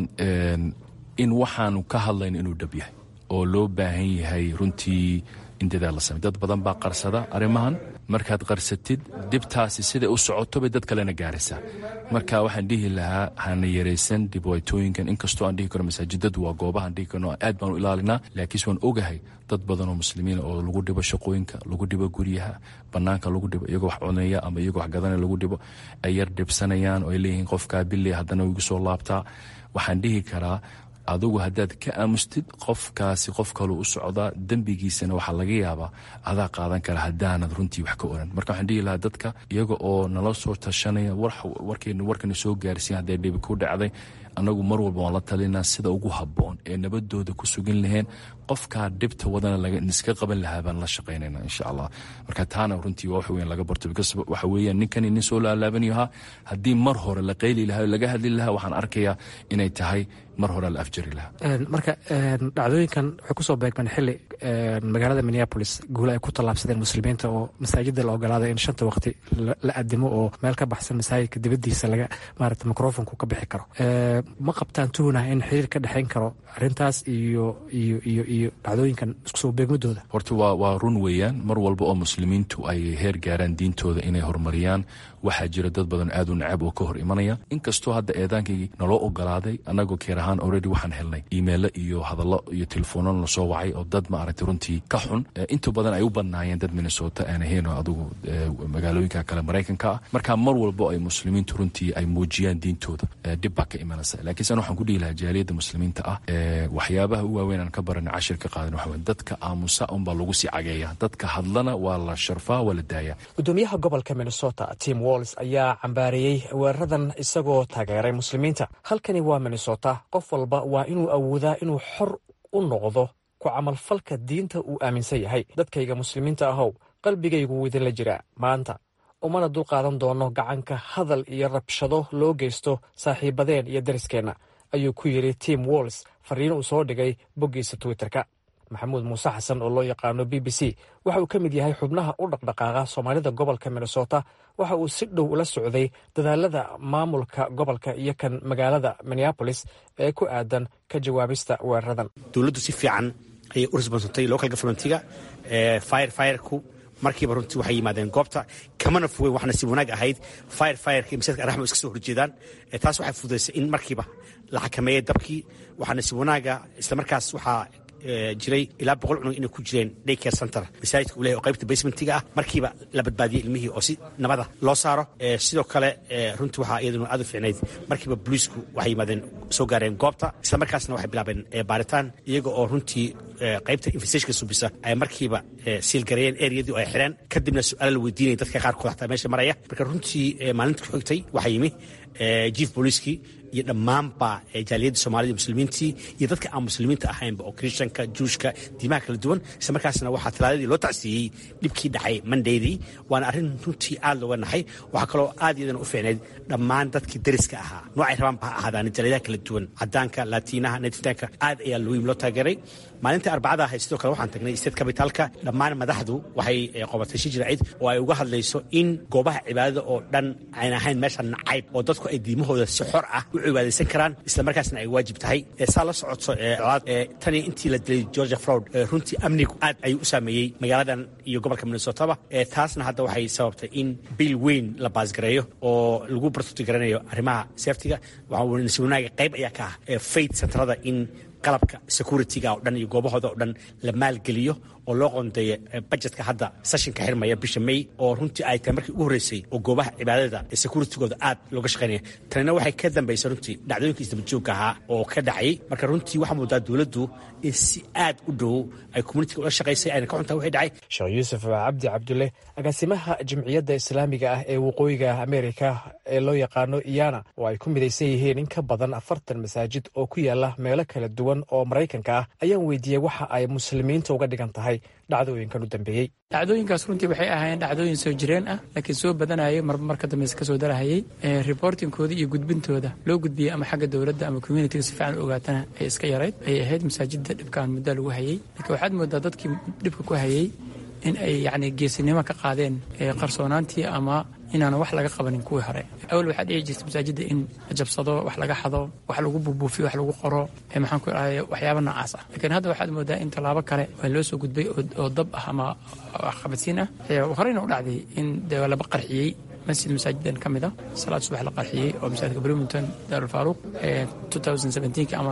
in waxaanu ka hadlayno inuu dhab yahay oo loo baahan yahay runtii in dadaal la samey dad badan baa qarsada arrimahan markaad qarsatid dhibtaasi siday u socoto bay dad kalena gaaraysaa marka waxaan dhihi lahaa hana yaraysan dhibaatooyinkan inkastoo aan dhihi karo masaajidadu waa goobahaan dhihi karno aad baan u ilaalinaa laakiin waan ogahay dad badan oo muslimiin oo lagu dhibo shaqooyinka lagu dhibo guryaha bannaanka lagu dhibo iyagoo wax cunaya ama iyagoo wax gadanaya lagu dhibo ay yar dhibsanayaan oo ay leeyihiin qofkaa bille haddana igu soo laabtaa waxaan dhihi karaa adugu haddaad ka aamustid qofkaasi qof kaluu u socdaa dembigiisana waxaa laga yaabaa adaa qaadan kara haddaanad runtii wax ka oran marka waxaan dhihi lahaa dadka iyaga oo nala soo tashanaya warkana soo gaarsiin hadday dhibi ku dhacday annagu mar walba waan la talinaa sida ugu habboon ee nabadooda ku sugan laheen qofkaa dhibta wadana iska qaban lahaa baan la shaqaynayna insha allah marka taana runtii waa wax weyn laga barto because waxa weeyaan ninkani nin soo laalaabanayo ahaa haddii mar hore la qayli lahaa o laga hadli lahaa waxaan arkayaa inay tahay mar hore la afjari lahaa marka dhacdooyinkan waxay kusoo beegmeen xili magaalada minneapolis guule ay ku tallaabsadeen muslimiinta oo masaajida la ogolaaday in 5 waqti la adimo oo meel ka baxsan masaajidka dibadiisa laga maarata microfonku ka bixi karo ma qabtaan tuhunah in xiriir ka dhexayn karo arrintaas iyo dhacdooyinkan isku soo beegmadooda horta waa run weeyaan mar walba oo muslimiintu ay heer gaaraan diintooda inay horumariyaan waxaa jira dad badan aad u nacab oo ka hor imanaya inkastoo hadda eedaankii naloo ogolaaday annagoo keer ahaan already waxaan helnay iimeilo iyo hadallo iyo telefoonno la soo wacay oo dad maaragtay runtii ka xun inta badan ay u badnaayeen dad minnesota aan ahayn oo adugu magaalooyinka kale maraykanka ah marka mar walba ay muslimiintu runtii ay muujiyaan diintooda dhib baa ka imanaysa laakiin san waxaan ku dhihi lahaa jaaliyadda muslimiinta ah waxyaabaha u waaweyn aan ka baranay cashir ka qaadan waxa weyn dadka aamusa unbaa lagu sii cageeya dadka hadlana waa la sharfaa waa la daayaa gudoomiyaha gobolka minnesota Tim Walz ayaa cambaareeyey weeraradan isagoo taageeray muslimiinta halkani waa minnesota qof walba waa inuu awoodaa inuu xor u noqdo ku camalfalka diinta uu aaminsan yahay dadkayga muslimiinta ahow qalbigaygu idinla jira maanta umana dul qaadan doono gacanka hadal iyo rabshado loo geysto saaxiibadeen iyo dariskeenna ayuu ku yidhi Tim Walz fariin uu soo dhigay boggiisa Twitterka maxamuud muuse xasan oo loo yaqaano BBC waxa uu ka mid yahay xubnaha u dhaqdhaqaaqa Soomaalida gobolka Minnesota waxa uu si dhow ula socday dadaalada maamulka gobolka iyo kan magaalada Minneapolis ee ku aadan ka jawaabista weeraradan dawladdu si fiican ayay u responsibility local governmentiga fireku markiiba runtii waxay yimaadeen goobta kamana fogeyn waxna si wanaag ahayd fireka iyo masaajidka raxmo iska soo horjeedaan taas waxay fududaysay in markiiba la xakameeyay dabkii waxaana si wanaaga islamarkaas waxaa jiray ilaa 100 cunug inay ku jireen daycare center masaajidka uu leeyahay oo qaybta basementiga ah markiiba la badbaadiyay ilmihii oo si nabada loo saaro sidoo kale runtii waxaa iyaduna aad u fiicnayd markiiba booliisku waxay yimaadeen soo gaareen goobta isla markaasna waxay bilaabeen baaritaan iyaga oo runtii qaybta investigationka subisa ay markiiba siilgareeyeen areadii oo ay xireen kadibna su-aalo la weydiinayay dadka qaarkood xataa meesha maraya marka runtii maalinta ku xigtay waxaa yimi jief booliiskii iyo dhammaanba jaaliyadda soomaalida muslimiintii iyo dadka aan muslimiinta ahaynba oo kristanka juushka diimaha kala duwan isla markaasna waxaa talaadadii loo tacsiiyey dhibkii dhacay mondaydii waana arrin runtii aad looga naxay waxaa kaloo aad iyadana u fiicneyd dhammaan dadkii dariska ahaa noocay rabaan ba ha ahaadaan jaaliyadaha kala duwan cadaanka laatiinaha netiftaanka aad ayaa loo taageeray maalintii arbacada ahayd sidoo kale waxaan tagnay state capitalka dhammaan madaxdu waxay qabatay shir jiraacid oo ay uga hadlayso in goobaha cibaadada oo dhan aan ahayn meesha nacayb oo dadku ay diimahooda si xor ah u cibaadaysan karaan isla markaasna ay waajib tahay saa la socoto tani intii la dilay Georgia Floyd runtii amnigu aad ayuu u saameeyey magaaladan iyo gobolka Minnesota taasna hadda waxay sababtay in bil weyn la baasgareeyo oo lagu bartilmaameedsanayo arrimaha safety-ga waxa wanaaga qayb ayaa ka ah faith centerada in qalabka security-ga oo dhan iyo goobahooda oo dhan la maalgeliyo oo loo qoondeeyo budgetka hadda sessionka xirmaya bisha May oo runtii ay tahay markii ugu horeysay oo goobaha cibaadada security-gooda aad looga shaqeynaya tanina waxay ka dambeysay runtii dhacdooyinkii isdabajooga ahaa oo ka dhacay marka runtii waxaa moodaa dowladdu in si aad u dhow ay community-ga ula shaqaysay ayna ka xuntaa wixii dhacay sheekh yuusuf cabdi cabdulle agaasimaha jamciyadda islaamiga ah ee waqooyiga Ameerika ee loo yaqaano iyana oo ay ku midaysan yihiin in ka badan 40 masaajid oo ku yaala meelo kala duwan oo Mareykanka ah ayaan weydiiyey waxa ay muslimiinta uga dhigan tahay dhacdooyinkan u dambeeyey. dhacdooyinkaas runtii waxay ahaayeen dhacdooyin soo jireen ah laakiin soo badanayay marka dambe ka soo darahayay reportingkooda iyo gudbintooda loo gudbiyay ama xagga dowladda ama community-ga si fiican u ogaatana ay iska yarayd ay ahayd masaajidda dhibkaan muddo lagu hayay laakiin waxaad moodaa dadkii dhibka ku hayay in ay yacni geesinimo ka qaadeen qarsoonaantii ama inaana wax laga qabanin kuwii hore awal waxaa dhici jirta masaajidda in la jabsado wax laga xado wax lagu buubuufiyo wax lagu qoro maxaan ku idhahday waxyaaba noocaas ah laakiin hadda waxaad moodaa in tallaabo kale waa loo soo gudbay oo dab ah ama waxqabadsiin ah horeyna u dhacday in dee laba qarxiyey masjid masaajidan ka mid ah salaad subax la qarxiyey oo masaajidka Bloomington Daarul Faaruq 2017 ama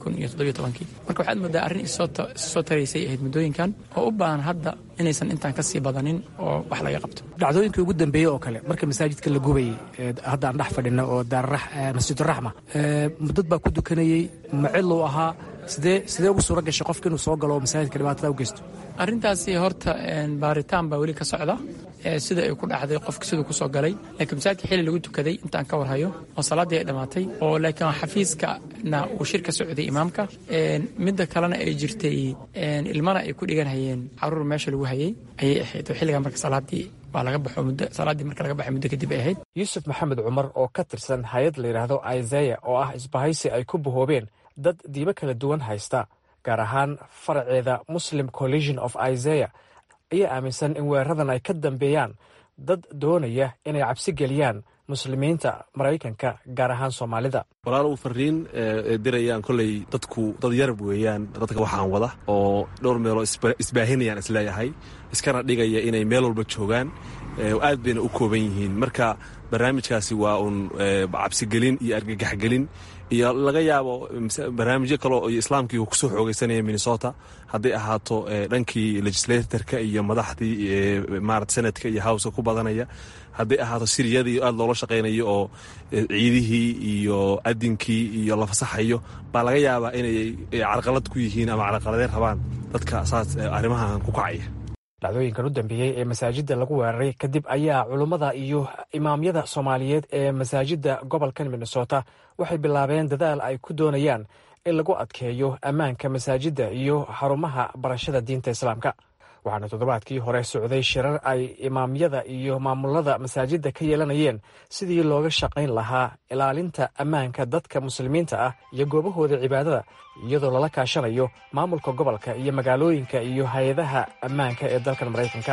2017 marka waxaad moodaa arrin isoo taraysay ahayd muddooyinkan oo u baahan hadda inaysan intaan ka sii badanin oo wax laga qabto dhacdooyinkii ugu dambeeyey oo kale marka masaajidka la gubayay hadda aan dhex fadhino oo masjiduraxma dad baa ku dukanayey maciluu ahaa sidee ugu suura gashay qofka inuu soo galo oo masaajidka dhibaatada u geysto arrintaasi horta baaritaan baa weli ka socda sida ay ku dhacday qofka siduu ku soo galay laakiin masaajidka xilli lagu tukaday intaan ka warhayo oo salaaddii ay dhammaatay oo laakiin xafiiskana uu shir ka socday imaamka midda kalena ay jirtay ilmana ay ku dhiganhayeen caruur meesha lagu hayay ayay ahayd oo xilligaa marka salaaddii waa laga baxo muddo salaaddii marka laga baxay muddo kadib ay ahayd yuusuf maxamed cumar oo ka tirsan hay-ad la yidhaahdo Isaiah oo ah isbahaysi ay ku bahoobeen dad diimo kala duwan haysta gaar ahaan faraceeda Muslim Coalition of Isaiah ayaa aaminsan in weeraradan ay ka dambeeyaan dad doonaya inay cabsi geliyaan muslimiinta Mareykanka gaar ahaan Soomaalida. walaalow fariin dirayaan kolley dadku dad yarab weeyaan dadka waxaan wada oo dhowr meeloo isbaahinayaan isleeyahay iskana dhigaya inay meel walba joogaan aad bayna u kooban yihiin marka barnaamijkaasi waa uun cabsigelin iyo argagaxgelin iyo laga yaabo barnaamijyo kale oo islaamkii uu kusoo xoogaysanaya Minnesota hadday ahaato dhankii legislatorka iyo madaxdii maarad senadka iyo house ku badanaya hadday ahaato siriyadii aad loola shaqaynayo oo ciidihii iyo adinkii iyo la fasaxayo baa laga yaabaa inay carqalad ku yihiin ama carqaladeen rabaan dadka saas arrimahan ku kacaya. dhacdooyinkan u dambeeyey ee masaajidda lagu weeraray kadib ayaa culummada iyo imaamyada Soomaaliyeed ee masaajidda gobolkan Minnesota waxay bilaabeen dadaal ay ku doonayaan in lagu adkeeyo ammaanka masaajidda iyo xarumaha barashada diinta Islaamka waxaana toddobaadkii hore socday shirar ay imaamyada iyo maamulada masaajidda ka yeelanayeen sidii looga shaqayn lahaa ilaalinta ammaanka dadka muslimiinta ah iyo goobahooda cibaadada iyadoo lala kaashanayo maamulka gobolka iyo magaalooyinka iyo hay-adaha ammaanka ee dalkan Mareykanka.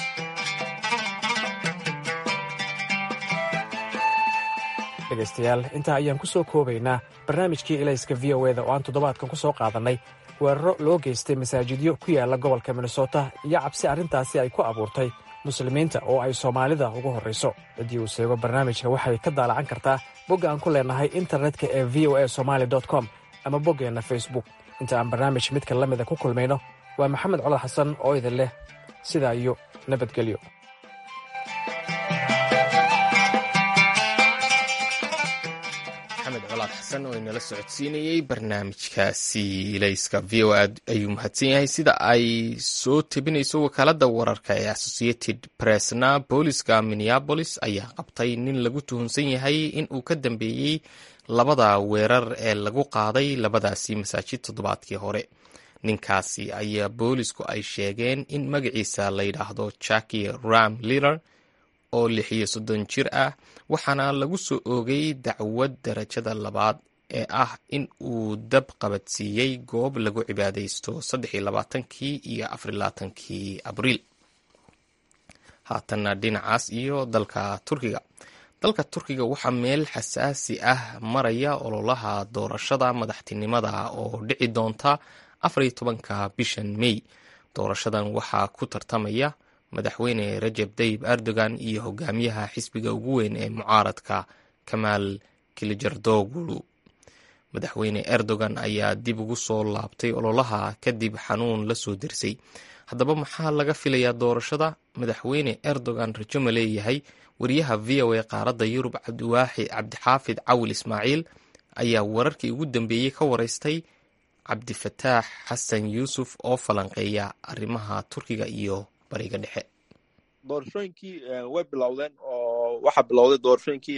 dhegaystayaal intaa ayaan ku soo koobaynaa barnaamijkii ilayska VOA-da oo aan toddobaadkan ku soo qaadanay weeraro loo geystay masaajidyo ku yaala gobolka Minnesota iyo cabsi arrintaasi ay ku abuurtay muslimiinta oo ay Soomaalida ugu horreyso. haddii uu seego barnaamijka waxay ka daalacan kartaa bogga aan ku leenahay internetka ee voasomali.com ama boggeenna Facebook. inta aan barnaamij midka la mida ku kulmayno waa maxamed colaad xasan oo idin leh sidaa iyo nabadgelyo. colaad xasan oo inala socodsiinayey barnaamijkaasi ilayska v o aad ayuu mahadsan yahay sida ay soo tebinayso wakaalada wararka ee Associated Pressna booliska Minneapolis ayaa qabtay nin lagu tuhunsan yahay in uu ka dambeeyey labada weerar ee lagu qaaday labadaasi masaajid toddobaadkii hore. ninkaasi ayaa boolisku ay sheegeen in magaciisa la yidhaahdo Jackie Ram Liller oo 36 jir ah, waxaana lagu soo oogay dacwad darajada labaad ee ah in uu dab qabadsiiyey goob lagu cibaadaysto 23 iyo 24 abriil. haatana dhinacaas iyo dalka Turkiga waxaa meel xasaasi ah maraya ololaha doorashada madaxtinimada oo dhici doonta 14 bishan May. doorashadan waxaa ku tartamaya madaxweyne Recep Tayyip Erdogan iyo hogaamiyaha xisbiga ugu weyn ee mucaaradka Kemal Kılıçdaroğlu. madaxweyne Erdogan ayaa dib ugu soo laabtay ololaha kadib xanuun la soo dirsay. haddaba maxaa laga filayaa doorashada? madaxweyne Erdogan rajo ma leeyahay? wariyaha VOA qaaradda Yurub Cabdixaafid Cawil Ismaaciil ayaa wararkii ugu dambeeyey ka waraystay Cabdifataax Xasan Yuusuf oo falanqeeya arrimaha Turkiga iyo Bariga Dhexe. doorashooyinkii way bilowdeen oo waxaa bilowday doorashooyinkii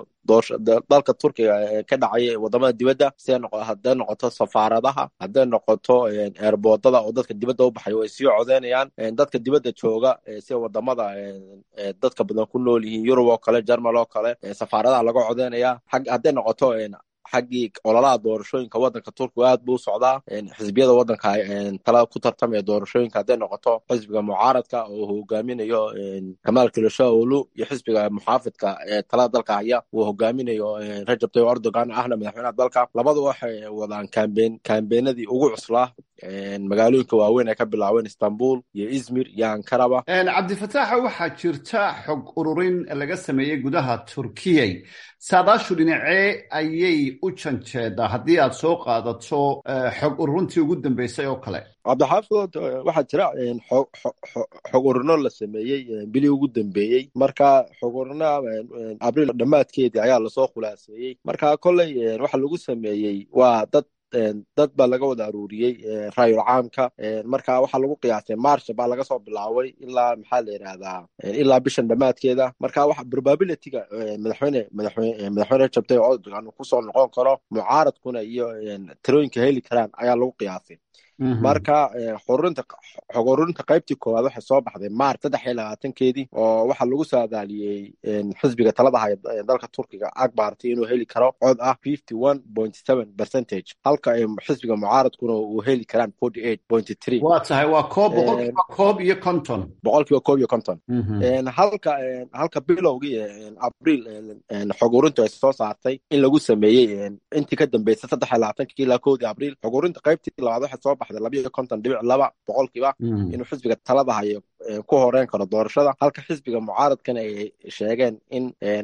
dalka Turkiga ka dhacay wadamada dibadda, hadday noqoto safaaradaha, hadday noqoto eerboodada oo dadka dibadda u baxay way sii codeynayaan. dadka dibadda jooga sida wadamada dadka badan ku nool yihiin Yurub oo kale, Jarmal oo kale, safaaradaha laga codeynaya. hadday noqoto xaggii ololaha doorashooyinka wadanka Turkiga aad buu u socdaa. xisbiyada wadanka talada ku tartamaya doorashooyinka, hadday noqoto xisbiga mucaaradka oo hogaaminayo Kemal Kılıçdaroğlu iyo xisbiga muxaafidka talada dalka haya uu hogaaminayo Recep Tayyip Erdogan ahna madaxweynaha dalka. labadu waxay wadaan kaambeenadii ugu cuslaa magaalooyinka waaweyn ay ka bilaabeen Istanbul iyo Izmir iyo Ankaraba. Cabdifataax, waxaa jirta xog ururin laga sameeyey gudaha Turkiya. saadaashu dhinacee ayay u janjeedaa haddii aad soo qaadato xog ururintii ugu dambeysay oo kale? cabdixaafid, waxaa jira xog ururino la sameeyey bilii ugu dambeeyey. marka xog ururina abriil dhammaadkeedii ayaa lasoo khulaaseeyey. marka kolley waxa lagu sameeyey waa dad baa laga wada aruuriyey raayul caamka. marka waxaa lagu qiyaasay March baa laga soo bilaabay ilaa maxaa la yiraahdaa ilaa bishan dhammaadkeeda. marka waxa probability-ga madaxweyne Recep Tayyip Erdogan uu kusoo noqon karo mucaaradkuna iyo tirooyinka heli karaan ayaa lagu qiyaasay. marka xog ururinta qaybtii koowaad waxay soo baxday March 23 oo waxaa lagu saadaaliyey xisbiga talada haya dalka Turkiga Akbarti inuu heli karo cod ah 51.7%, halka xisbiga mucaaradkuna uu heli karaan 48.3. waa tahay waa koob iyo konton. halka bilowgii abriil xog ururintu ay soo saartay in lagu sameeyey intii ka dambeysay 23 ilaa 1 abriil. xog ururinta qaybtii labaad waxay soo baxday 52.2% inuu xisbiga talada hayo ku horeyn karo doorashada, halka xisbiga mucaaradkana ay sheegeen in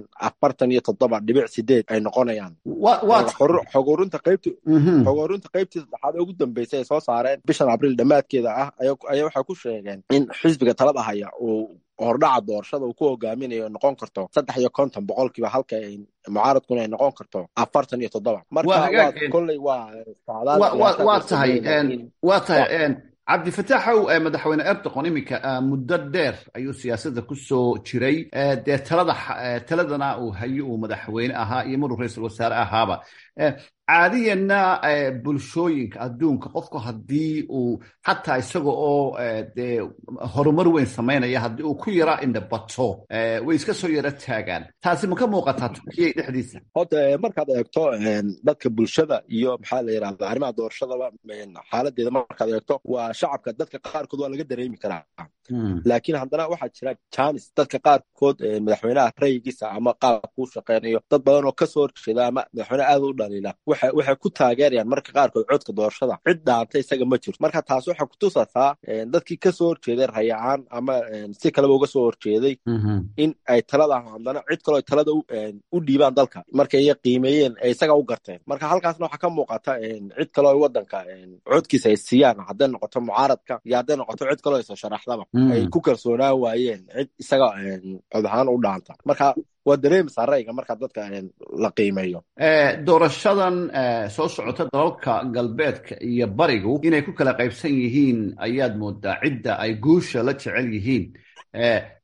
47.8 ay noqonayaan. xog ururinta qaybtii saddexaad ugu dambeysay ay soo saareen bishan abriil dhammaadkeeda ah ayaa waxay ku sheegeen in xisbiga talada haya uu hordhaca doorashada uu ku hogaaminayo noqon karto 53%, halka mucaaradkuna ay noqon karto 47. marka kolley waa tahay cabdifataaxow, madaxweyne Erdogan iminka muddo dheer ayuu siyaasadda ku soo jiray. dee taladana uu hayo uu madaxweyne ahaa iyo maruu ra-iisul wasaare ahaaba. caadiyanna bulshooyinka adduunka qofku haddii uu xataa isaga oo dee horumar weyn samaynaya haddii uu ku yara indhabato way iska soo yara taagaan. taasi ma ka muuqataa Turkiya dhexdiisa? horta markaad eegto dadka bulshada iyo maxaa la yidhahda arrimaha doorashadaba xaaladeeda markaad eegto waa shacabka dadka qaarkood waa laga dareemi karaa. laakiin haddana waxaa jira jaanis dadka qaarkood madaxweynaha ra'yigiisa ama qaabkuu shaqeynayo dad badan oo kasoo horjeeda ama madaxweyne aad u dhaliila waxay ku taageerayaan marka qaarkood codka doorashada cid dhaanta isaga ma jirto. marka taas waxay kutusaysaa dadkii kasoo horjeeday rayacaan ama si kaleba uga soo horjeeday in ay talada haddana cid kaloo talada u dhiibaan dalka markay qiimeeyeen ay isaga u garteen. marka halkaasna waxaa ka muuqata cid kaloo wadanka codkiisa ay siiyaan, hadday noqoto mucaaradka iyo hadday noqoto cid kaloo soo sharaxdaba ay ku kalsoonaan waayeen cid isaga cod ahaan u dhaanta. marka waa dareemaysaa ra'yiga marka dadka la qiimeeyo. doorashadan soo socota dalalka galbeedka iyo barigu inay ku kala qaybsan yihiin ayaad moodaa cidda ay guusha la jecel yihiin.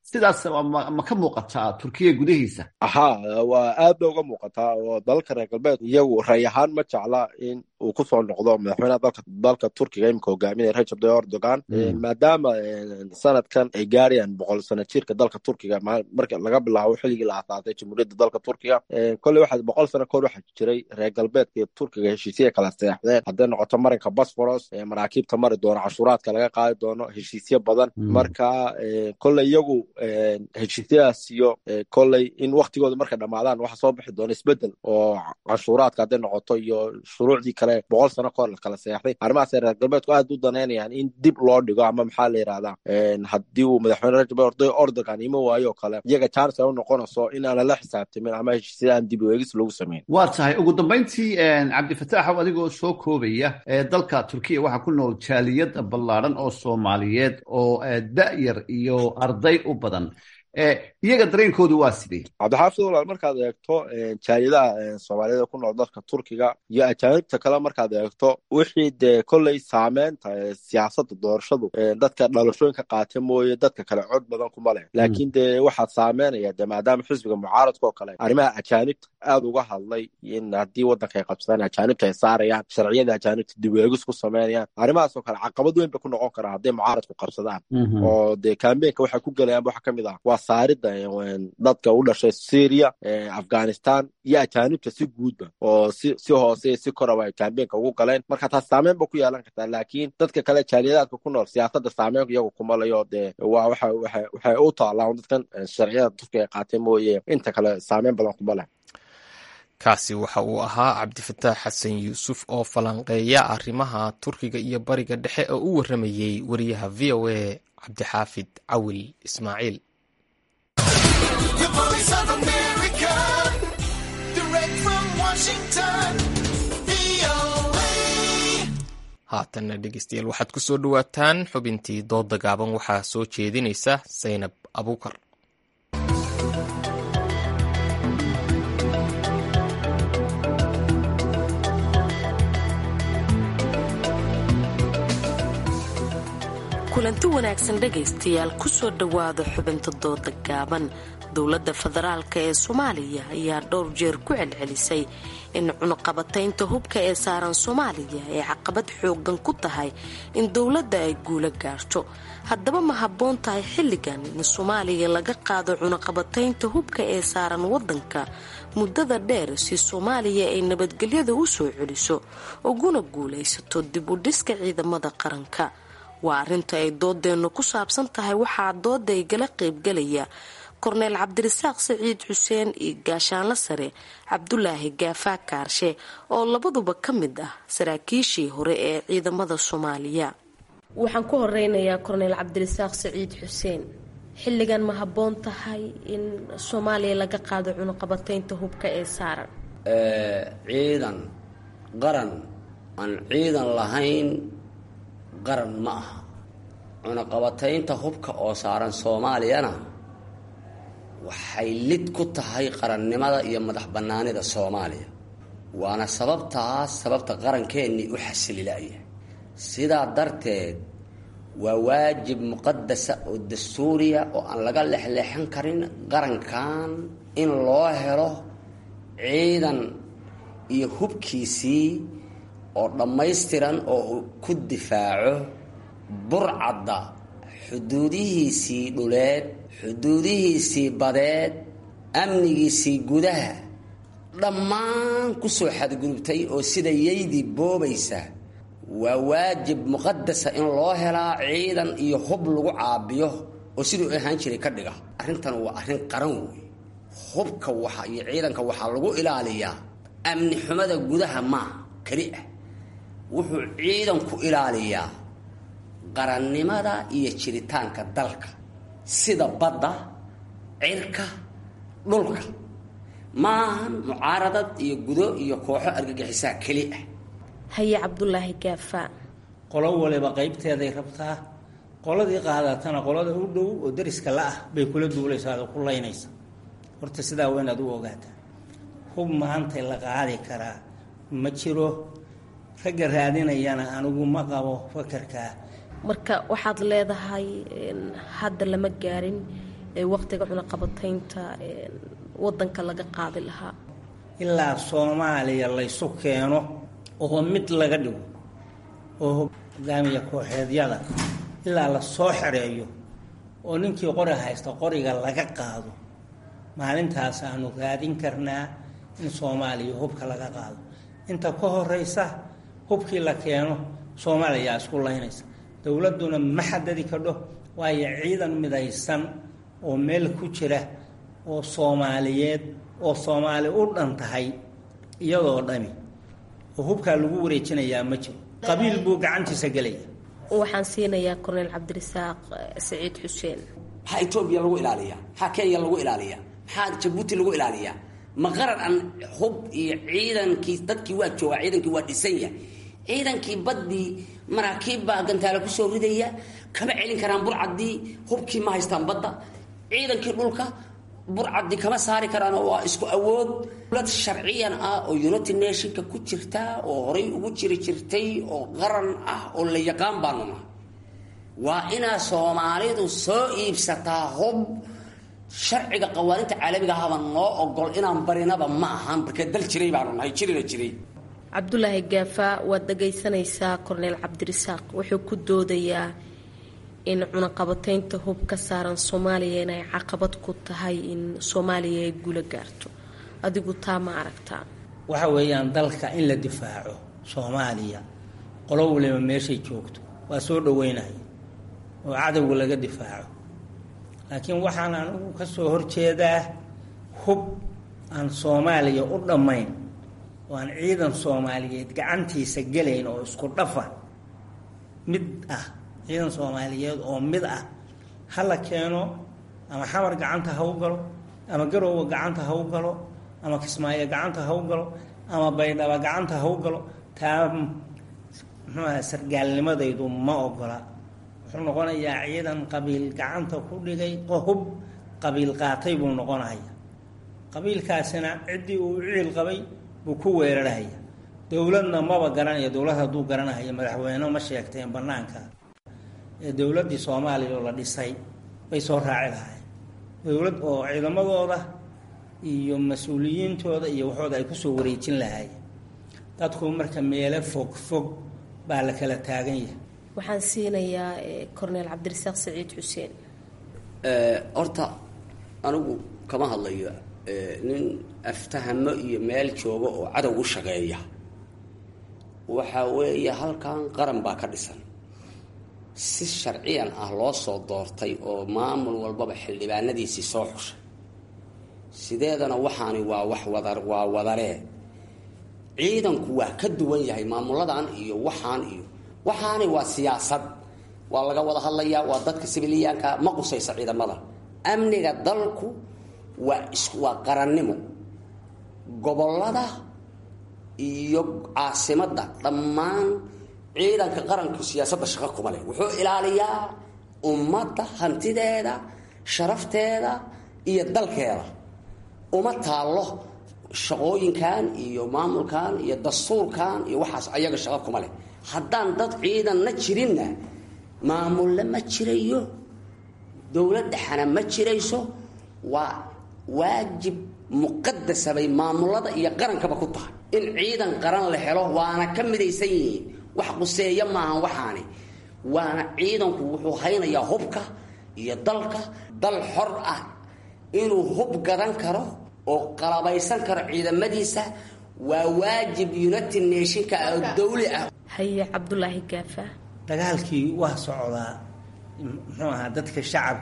sidaas ma ka muuqataa turkiya gudahiisa? waa aad ba uga muuqataa oo dalalka reer galbeed iyagu ray ahaan ma jecla in uu kusoo noqdo madaxweynaha dalka turkiga imika hogaaminaya Recep Tayyip Erdogan maadaama sanadkan ay gaarayaan 100 sano jirka dalka turkiga marka laga bilaabo xilligii la aasaasay jamhuuriyadda dalka turkiga kolley waxaa 100 sano kahor waxaa jiray reer galbeedka iyo turkiga heshiisyo kala seexdeen hadday noqoto marinka Bosphorus maraakiibta mari doona cashuuraadka laga qaadi doono heshiisyo badan marka kolley iyagu heshiisyadaas iyo kolley in waqtigooda markay dhamaadaan waxa soo bixi doona isbedel oo cashuuraadka hadday noqoto iyo shuruucdii kale 100 sano kahor la kala seexday arrimahaas reer galbeedku aad u daneynayaan in dib loo dhigo ama maxaa la yidhahdaa haddii uu madaxweyne Recep Tayyip Erdogan ima waayo kale iyaga chance ay u noqonayso in aan la xisaabtamin ama heshiisyada aan dib u eegis lagu sameyn. waa tahay ugu dambeyntii cabdifataax adigoo soo koobaya dalka turkiya waxaa ku nool jaaliyad ballaaran oo soomaaliyeed oo da'yar iyo arday u badan iyaga dareenkoodu waa sidee? cabdixaafid walaal markaad eegto jaaliyadaha soomaaliyeed ku nool dalka turkiga iyo ajaanibta kale markaad eegto wixii dee kolley saameynta siyaasadda doorashadu dadka dhalashooyinka qaata mooye dadka kale cod badan kuma leh laakiin dee waxaad saameynaya de maadaama xisbiga mucaaradka oo kale arrimaha ajaanibta aad uga hadlay in haddii waddanka ay qabsadaan ajaanibta ay saarayaan sharciyada ajaanibta dib u eegis ku sameynayaan arrimahaasoo kale caqabad weyn bay ku noqon karaa hadday mucaaradku qabsadaan oo dee kaambeenka waxay ku gelayaan waxa ka mid ah waa saarida dadka u dhashay Syria Afghanistan iyo ajaanibta si guudba oo si hoose si koraba ay kaambeenka ugu galeen marka taas saameyn ba ku yeelan kartaa laakiin dadka kale jaaliyadaadka ku nool siyaasadda saameyn iyagu kuma layo dee waa waxay u taalaan dadkan sharciyada turkiga ay qaatay mooye inta kale saameyn badan kuma leh. kaasi waxa uu ahaa cabdifataax xasan yuusuf oo falanqeeya arrimaha turkiga iyo bariga dhexe oo u waramayey wariyaha VOA cabdixaafid cawil ismaaciil. haatanna dhegeystayaal waxaad ku soo dhowaataan xubintii dooda gaaban waxaa soo jeedinaysa Zaynab Abuukar. kulanti wanaagsan dhegaystayaal ku soo dhowaada xubinta dooda gaaban. dowladda federaalka ee Soomaaliya ayaa dhowr jeer ku celcelisay in cunaqabataynta hubka ee saaran Soomaaliya ay caqabad xoogan ku tahay in dowladda ay guulo gaarto. haddaba ma habboon tahay xilligan in Soomaaliya laga qaado cunaqabataynta hubka ee saaran waddanka muddada dheer si Soomaaliya ay nabadgelyada u soo celiso uguna guulaysato dib u dhiska ciidamada qaranka? waa arrinta ay doodeennu ku saabsan tahay. waxaa dooda igala qaybgalaya korneyl cabdirasaaq saciid xuseen iyo gaashaanle sare cabdulaahi gaafaa kaarshe oo labaduba ka mid ah saraakiishii hore ee ciidamada Soomaaliya. waxaan ku horeynayaa korneyl cabdirasaaq saciid xuseen. xilligan ma habboon tahay in Soomaaliya laga qaado cunaqabataynta hubka ee saaran? ciidan qaran aan ciidan lahayn qaran ma aha. cunaqabataynta hubka oo saaran Soomaaliyana waxay lid ku tahay qarannimada iyo madax bannaanida Soomaaliya, waana sababta qarankeenii u xasililaaya. sidaa darteed waa waajib muqadasa oo dastuuriya oo aan laga lexleexan karin qarankan in loo helo ciidan iyo hubkiisii oo dhammaystiran oo uu ku difaaco burcadda xuduudihiisii dhuleed, xuduudihiisii badeed, amnigiisii gudaha dhammaan ku soo xadgudubtay oo sida yaydii boobaysa. waa waajib muqadasa in loo helaa ciidan iyo hub lagu caabiyo oo siduu ahaan jiray ka dhiga. arrintan waa arrin qaran wey. hubka iyo ciidanka waxaa lagu ilaaliyaa amni xumada gudaha maa keli ah. wuxuu ciidanku ilaaliyaa qarannimada iyo jiritaanka dalka sida badda, cirka, dhulka. maahan mucaaradad iyo gudo iyo kooxo argagixisaa keli ah. haye cabdulaahi gaafaa. qolo waliba qaybteeday rabtaa. qoladii qaadatana qolada u dhow oo dariska la ah bay kula duulaysaa oo ku laynaysa. horta sidaa waa inaad u ogaataa. hub maanta la qaadi karaa ma jiro. ragga raadinayana anigu ma qabo fakarkaa. marka waxaad leedahay hadda lama gaarin waqtiga cunaqabataynta wadanka laga qaadi lahaa? ilaa Soomaaliya laysu keeno oo mid laga dhigo oo hogaamiya kooxeedyada ilaa la soo xereeyo oo ninkii qori haysta qoriga laga qaado, maalintaas aanu raadin karnaa in Soomaaliya hubka laga qaado. inta ka horeysa hubkii la keeno Soomaaliya isku laynaysa. dowladuna ma xadadi kadho, waayo ciidan midaysan oo meel ku jira oo Soomaaliyeed oo Soomaali u dhan tahay iyadoo dhami oo hubka lagu wareejinayaa ma jiro. qabiil buu gacantiisa galaya. waxaan siinayaa Korneyl Cabdirasaaq Saciid Xuseen. maxaa Itoobiya lagu ilaaliyaa? maxaa Kenya lagu ilaaliyaa? maxaa Jabuuti lagu ilaaliyaa? ma qaran aan hub iyo ciidankii dadkii waa jooga, ciidankii waa dhisan yahay. ciidankii badii maraakiib baa gantaale ku soo ridaya, kama celin karaan burcadii, hubkii ma haystaan badda. ciidankii dhulka burcadii kama saari karaan oo waa isku awood. dowlad sharciyan ah oo United Nationska ku jirta oo horay ugu jirtay oo qaran ah oo la yaqaan baanu nahay. waa inaa Soomaalidu soo iibsataa hub sharciga qawaaniinta caalamiga ah baan noo ogol inaan barinaba ma ahan marka dal jiray baanu nahay, jirina jiray. Cabdulaahi Gaafa, waad dhagaysanaysaa Korneyl Cabdirasaaq wuxuu ku doodayaa in cunaqabataynta hub ka saaran Soomaaliya inay caqabad ku tahay in Soomaaliya ay guula gaarto. adigu taa ma aragtaa? waxa weeyaan dalka in la difaaco Soomaaliya qolo waliba meeshay joogto waa soo dhaweynaya oo cadawga laga difaaco. laakiin waxaan anigu ka soo horjeedaa hub aan Soomaaliya u dhammayn oo aan ciidan Soomaaliyeed gacantiisa galayn oo isku dhafa mid ah. ciidan Soomaaliyeed oo mid ah hala keeno, ama xamar gacanta ha u galo, ama Garowe gacanta ha u galo, ama Kismaayo gacanta ha u galo, ama Baydhabo gacanta ha u galo. taa sargaalnimadaydu ma ogola. wuxuu noqonayaa ciidan qabiil gacanta ku dhigay oo hub qabiil qaatay buu noqonaya. qabiilkaasina ciddii uu ciil qabay buu ku weeraraya. dowladna maba garanaya. dowlad hadduu garanayo madaxweyne ma sheegteen banaanka. dowladdii Soomaaliya oo la dhisay bay soo raaci lahaayeen. dowlad oo ciidamadooda iyo mas-uuliyiintooda iyo waxooda ay kusoo wareejin lahaayeen. dadku marka meelo fog baa la kala taagan yahay. waxaan siinayaa Korneyl Cabdirasaaq Saciid Xuseen. horta anigu kama hadlayo nin aftahamo iyo meel jooga oo cadow u shaqeeya. waxa weeye halkan qaran baa ka dhisan, si sharciyan ah loo soo doortay oo maamul walbaba xildhibaanadiisii soo xushay. sideedana waxaani waa waa wadaree. ciidanku waa ka duwan yahay maamuladan iyo waxaani waa siyaasad. waa laga wada hadlayaa, waa dadka sibiliyaanka ma qusaysa ciidamada. amniga dalku waa qarannimo. gobolada iyo caasimadda dhammaan ciidanka qaranku siyaasadda shaqo kuma leh. wuxuu ilaaliyaa ummadda hantideeda, sharafteeda iyo dalkeeda. uma taallo shaqooyinkan iyo maamulkan iyo dastuurkan iyo waxaas ayaga shaqo kuma leh. haddaan dad ciidanna jirinna maamulle ma jirayo, dowlad dhexana ma jirayso. waa waajib muqadasa bay maamulada iyo qarankaba ku tahay in ciidan qaran la helo. waana ka midaysan yihiin, wax quseeya maahan waxaani. waana ciidanku wuxuu haynayaa hubka iyo dalka. dal xor ah inuu hub gadan karo oo qalabaysan karo ciidamadiisa waa waajib United Nationska oo dawli ah. haye Cabdulaahi Gaafa, dagaalkii waa socdaa. muxuu ahaa dadka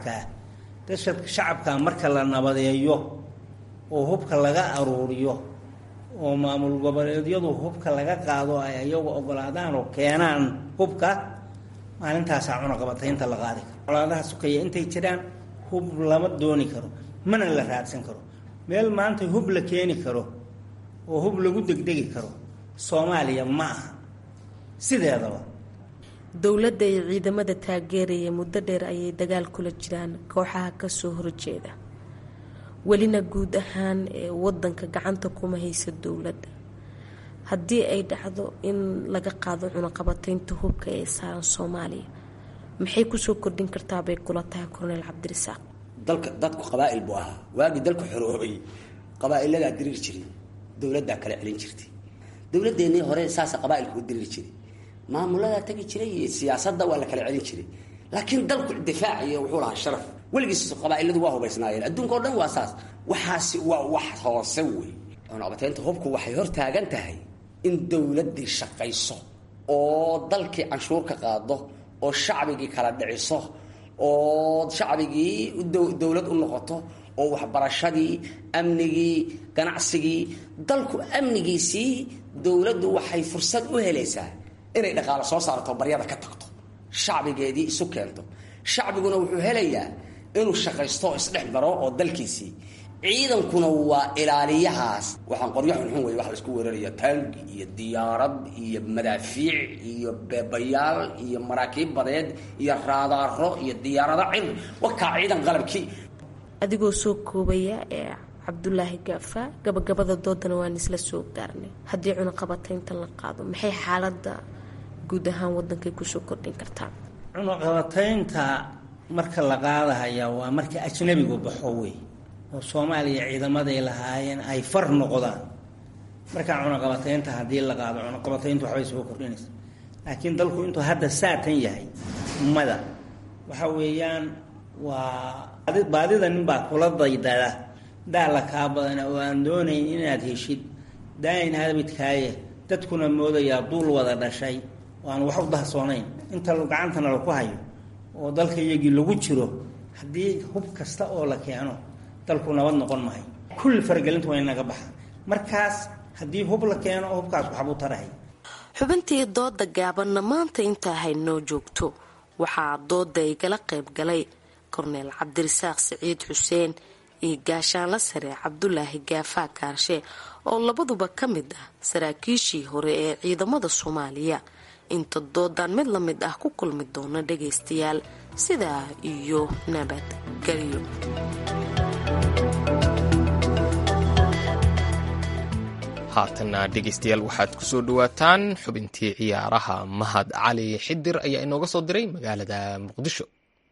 shacabka marka la nabadeeyo oo hubka laga aruuriyo oo maamul goboleedyadu hubka laga qaado ay ayagu ogolaadaan oo keenaan hubka, maalintaas cunaqabataynta la qaadi karo. colaadaha sukaya intay jiraan hub lama dooni karo, mana la raadsan karo. meel maanta hub la keeni karo oo hub lagu degdegi karo Soomaaliya ma aha sideedaba. dowladda iyo ciidamada taageeraya muddo dheer ayay dagaal kula jiraan kooxaha ka soo horjeeda. welina guud ahaan wadanka gacanta kuma haysa dowladda. haddii ay dhacdo in laga qaado cunaqabataynta hubka ee saaran Soomaaliya, maxay kusoo kordhin kartaa bay kula tahay Korneyl Cabdirasaaq? dadku qabaa'il buu ahaa waagii dalku xoroobay qabaa'iladaa diriri jiray dowladdaa kala celin jirtay dowladeennii hore saasa qabaa'ilku u diriri jiray maamuladaa tagi jiray iyo siyaasadda waa la kala celin jiray laakiin dalku difaac iyo wuxuu lahaa sharaf weligiis qabaa'iladu waa hubaysnaayeen adduunka oo dhan waa saas waxaasi waa wax hoose wey cunaqabataynta hubku waxay hor taagan tahay in dowladdii shaqayso oo dalkii canshuur ka qaado oo shacbigii kala dhiciso oo shacbigii dowlad u noqoto oo waxbarashadii amnigii ganacsigii dalku amnigiisii dowladdu waxay fursad u helaysaa inay dhaqaalo soo saarto baryada ka tagto shacbigeedii isu keento shacbiguna wuxuu helayaa inuu shaqaysto oo isdhex maro oo dalkiisii ciidankuna waa ilaaliyahaas waxaan qoryo xunxun wey wax laisku weeraraya taangi iyo diyaarad iyo madaafiic iyo beebayaal iyo maraakiib badeed iyo raadaaro iyo diyaarado cir wakaa ciidan qalabkii adigoo soo koobaya ee cabdulaahi gaafa gabagabada doodana waan isla soo gaarnay haddii cunaqabataynta la qaado maxay xaaladda guud ahaan wadankay kusoo kordhin kartaa cunaqabataynta marka la qaadahaya waa marka ajnabigu baxo wey oo soomaaliya ciidamaday lahaayeen ay far noqdaan markaa cunaqabataynta haddii la qaado cunaqabatayntu waxbay soo kordhinaysa laakiin dalku intuu hadda saatan yahay mada waxa weeyaan waa baadida ninbaa kula daydada daala kaa badana oo aan doonayn inaad heshid daayin habidkaaye dadkuna moodayaa duul wada dhashay oo aan wax u dahsoonayn inta gacantana laku hayo oo dalka iyagii lagu jiro haddii hub kasta oo la keeno dalku nabad noqon mahay kulli faragelinta waa inaga baxa markaas haddii hub la keeno hubkaas waxbuu tarahay xubintii dooda gaabanna maanta intaa haynoo joogto waxaa dooda igala qayb galay korneel cabdirasaaq siciid xuseen iyo gaashaanla sare cabdulaahi gaafaa kaarshe oo labaduba ka mid ah saraakiishii hore ee ciidamada soomaaliya inta doodan mid la mid ah ku kulmi doona dhagaystayaal sidaa iyo nabadgelyo haatanna dhegaystayaal waxaad ku soo dhowaataan xubintii ciyaaraha mahad cali xidir ayaa inooga soo diray magaalada muqdisho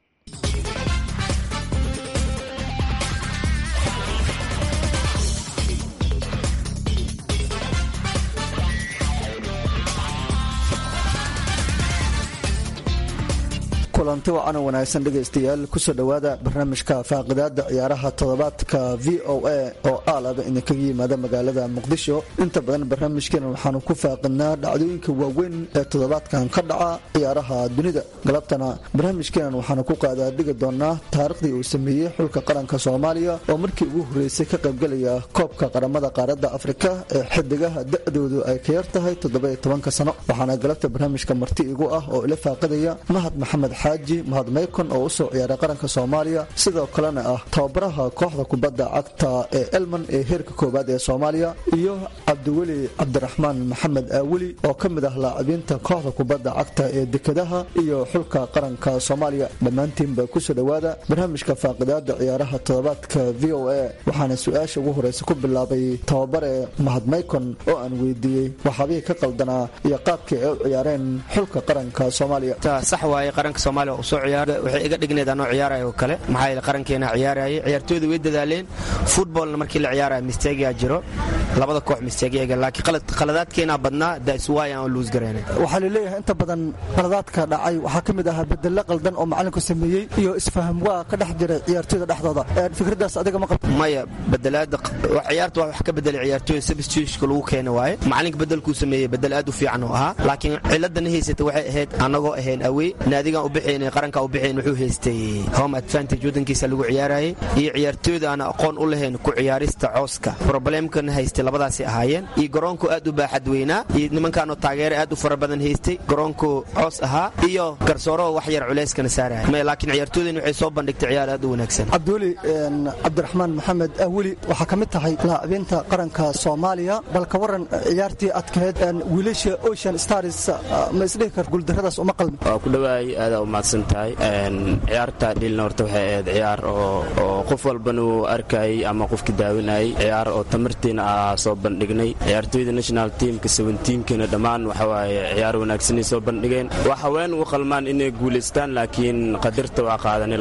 kulanti wacan wanaagsan dhegaystayaal kusoo dhowaada barnaamijka faaqidaada ciyaaraha toddobaadka v o a oo aalaba idinkaga yimaada magaalada muqdisho inta badan barnaamijkeena waxaanu ku faaqidnaa dhacdooyinka waaweyn ee toddobaadkan ka dhaca ciyaaraha dunida galabtana barnaamijkeenan waxaanu ku qaadaadhigi doonaa taariikhdii uu sameeyey xulka qaranka soomaaliya oo markii ugu horreysay ka qaybgelaya koobka qaramada qaaradda afrika ee xidigaha da-doodu ay ka yar tahay 17 sano waxaana galabta barnaamijka marti igu ah oo ila faaqidaya mahad maxamed xaaji mahad maykon oo usoo ciyaaray qaranka soomaaliya sidoo kalena ah tababaraha kooxda kubadda cagta ee elman ee heerka koowaad ee soomaaliya iyo cabdiweli cabdiraxmaan maxamed aaweli oo ka mid ah laacibiinta kooxda kubadda cagta ee dekedaha iyo xulka qaranka soomaaliya dhammaantiinba kusoo dhowaada barnaamijka faaqidaada ciyaaraha toddobaadka v o a waxaana su-aasha ugu horeysa ku bilaabay tababare mahad maykon oo aan weydiiyey waxaabihii ka qaldanaa iyo qaabkii ay u ciyaareen xulka qaranka soomaaliya sax waaye qaranka soomaaliya uu soo ciyaara waxay iga dhigneed anoo ciyaaraya oo kale maxaa yeele qarankeena ciyaarayay ciyaartooyda way dadaaleen footballna markii la ciyaaraya misteegiyaa jiro labada koox misteegyaga laakiin qaladaadkeena badnaa that's why aan lose gareynay waxaa la leeyahay inta badan qaladaadka dhacay waxaa ka mid ahaa bedelo qaldan oo macalinku sameeyey iyo isfaham waa ka dhex jiray ciyaartooyda dhexdooda fikradaas adiga ma qabto maya bedelaada ciyaartu wax ka bedelay ciyaartooyda substitutionka lagu keenay waaye macalinka bedelkuu sameeyey bedel aad u fiican oo ahaa laakiin ciladana haysata waxay ahayd anagoo ahayn awey naadigan u bixeen qaranka u bixeen wuxuu haystay home advantage wadankiisa lagu ciyaarayay iyo ciyaartooyda aan aqoon u lahayn ku ciyaarista cooska problemkan haystay labadaasi ahaayeen iyo garoonku aad u baaxad weynaa iyo nimankaanoo taageero aad u fara badan haystay garoonku coos ahaa iyo garsooro wax yar culeyskana saaraya laakiin ciyaartooydeen waxay soo bandhigtay ciyaar aad u wanaagsan cabdiweli cabdiraxmaan maxamed aweli waxaa ka mid tahay laacibiinta qaranka soomaaliya bal ka waran ciyaartii adkeed wiilasha ocean stars ma isdhihi kar guuldarradaas uma qalmi waa ku dhawaay aada u mahadsan tahay ciyaarta dhilna horta waxay ahayd ciyaar oo qof walbana uu arkayay ama qofkii daawinayay ciyaar oo tamartiina soo bandhignay ciyaartooyda national teamka 17-kana dhammaan waxa waaye ciyaar wanaagsanay soo bandhigeen wax haween u qalmaan inay guulaystaan laakiin qadarta waa qaadanay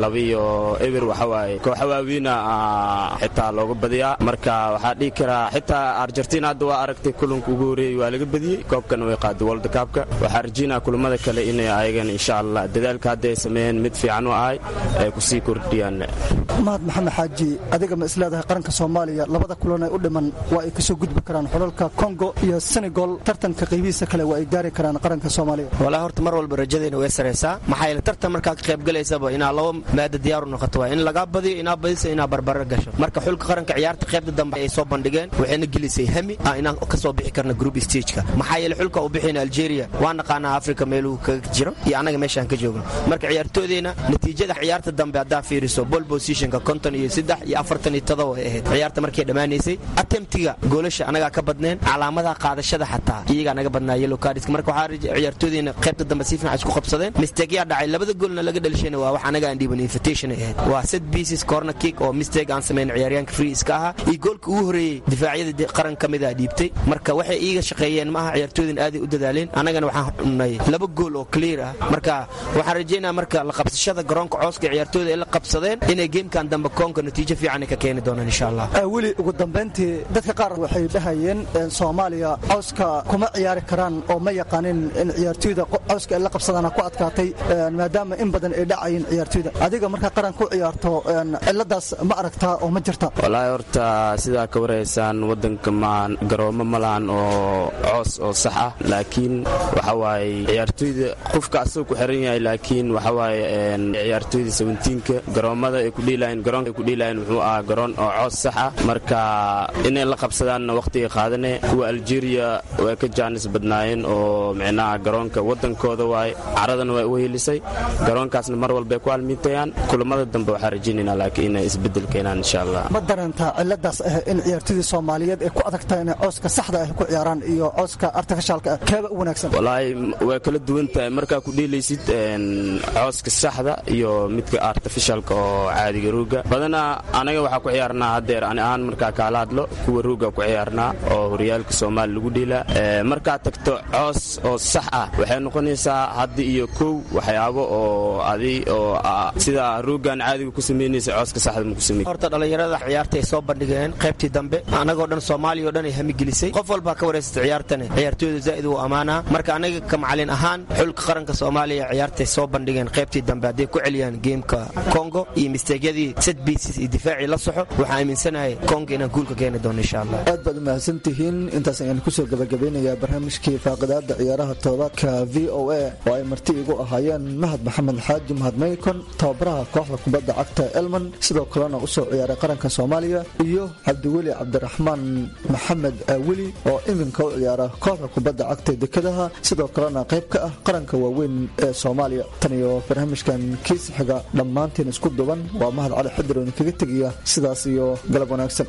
2-0 waxa waaye kooxa waaweena xitaa looga badiyaa marka waxaa dhihi karaa xitaa Argentina hadda waa aragtay kulanka ugu horeeyay waa laga badiyay koobkana way qaaday World Cup-ka waxaa rajayna kulamada kale inay ayagan insha Allah dadaalka hadda ay sameeyeen mid fiican oo ay ku sii kordhiyaan mahad maxamed xaaji adiga ma isleedahay qaranka Soomaaliya labada kulan ay u dhiman waa ay ka soo gudbi karaan xulalka Congo iyo Senegal tartanka qaybihiisa kale waa ay gaari karaan qaranka Soomaaliya walaa horta mar walba rajadeena way sareysaa maxaa yeelay tartan marka ka qayb galaysaba ina laba maada diyaar u noqoto waa in laga badiyo ina badisa ina barbar gasho marka xulka qaranka ciyaarta qaybta dambe ay soo bandhigeen waxayna gelisay hami inaan ka soo bixi karna group stage-ka maxaa yeelay xulka u bixin Algeria waa naqaana Afrika meeluu ka jiro iyo anaga meeshaan ka joogno marka ciyaartooydeena natiijada ciyaarta dambe hadda fiiriso ball position-ka 53 iyo 47 ay ahayd ciyaarta markay dhamaanaysay attemptiga goolasha anaga ka badneen calaamadaha qaadashada xataa iyaga naga badnaa yellow cards marka waxa ciyaartooydeena qaybta dambe si fiican isku qabsadeen mistake ya dhacay labada goolna laga dhalshayna waa wax anaga aan dhiban invitation ahayd waa set pieces corner kick oo mistake aan sameyn ciyaaryahanka free iska aha iyo goolka ugu horeeyay difaacyada qaran kamid ah dhiibtay marka waxay iiga shaqeeyeen ma aha ciyaartooyden aad u dadaaleen anagana waxaan xunay laba gool oo clear ah marka waxaan rajeynaa marka la qabsashada garoonka cooska ciyaartooyda ay la qabsadeen inay gamekan dambe koonka natiijo fiican ka keeni doonaan insha Allah wali ugu dambeyntii dadka qaar waxay dhahayeen Soomaaliya cooska kuma ciyaari karaan oo ma yaqaanin in ciyaartooyda cooska ay la qabsadana ku adkaatay maadaama in badan ay dhacayeen ciyaartooyda adiga marka qaran ku ciyaarto ciladaas ma aragtaa oo ma jirta wallahi horta sida ka wareysaan wadanka maan garoomo malaan oo coos oo sax ah laakiin waxa waaye ciyaartooyda qofka asoo ku xiran yahay laakiin waxa waaye ciyaartooyda 17-ka garoomada ay ku dhiilayeen garoonka ay ku dhiilayeen wuxuu ahaa garoon oo coos sax ah marka inay la qabsadaan waqtiga qaadane kuwa Algeria way ka jaanis badnaayeen oo micnaha garoonka wadankooda waay caradana way u helisay garoonkaasna mar walba ay ku almiitayaan kulamada dambe waxa rajaynaynaa laakiin inay isbedel keenaan insha Allah ma daranta ciladaas in ciyaartooyda Soomaaliyeed ay ku adagtahay in cooska saxda ah ku ciyaaraan iyo cooska artificialka keeba u wanaagsan wallahi way kala duwan tahay marka ku dhiilaysid cooska saxda iyo midka artificialka oo caadiga ruuga badana anaga waxa ku ciyaarnaa hadeer aan ahaan marka kala hadlo kuwa ruuga ku ciyaarnaa oo horyaalka Soomaaliya lagu dhiila marka tagto coos oo sax ah waxay noqonaysaa hadii iyo koow waxyaabo oo adi oo sida ruugan caadiga ku sameynaysa cooska saxda ma ku sameeyay horta dhalinyarada ciyaarta ay soo bandhigeen qaybtii dambe anagoo dhan Soomaaliya oo dhan ay hami gelisay qof walba ka wareystay ciyaartan ciyaartooyda zaid u amaana marka anaga ka macallin ahaan xulka qaranka Soomaaliya ciyaarta soo bandhigeen qaybtii dambe haday ku celiyaan gameka Congo iyo mistake-yadii set pieces iyo difaaci la soxo waxa aaminsanahay Congo inaan guul ka keeni doono insha Allah aad baad mahadsantihiin intaas ayaan ku soo gabagabeynayaa barnaamijkii faaqidaada ciyaaraha todobaadka VOA oo ay marti igu ahaayeen mahad maxamed xaaji mahad maykon tababaraha kooxda kubadda cagta Elman sidoo kalena u soo ciyaaray qaranka Soomaaliya iyo Cabdiweli Cabdiraxmaan Maxamed Awili oo iminka u ciyaara kooxda kubadda cagta Dekedaha sidoo kalena qayb ka ah qaranka waaweyn ee Soomaaliya tan iyo barnaamijkan kiis xiga dhammaantiin isku duban waa mahad cali xidro kaga tagaya sidaas iyo galab wanaagsan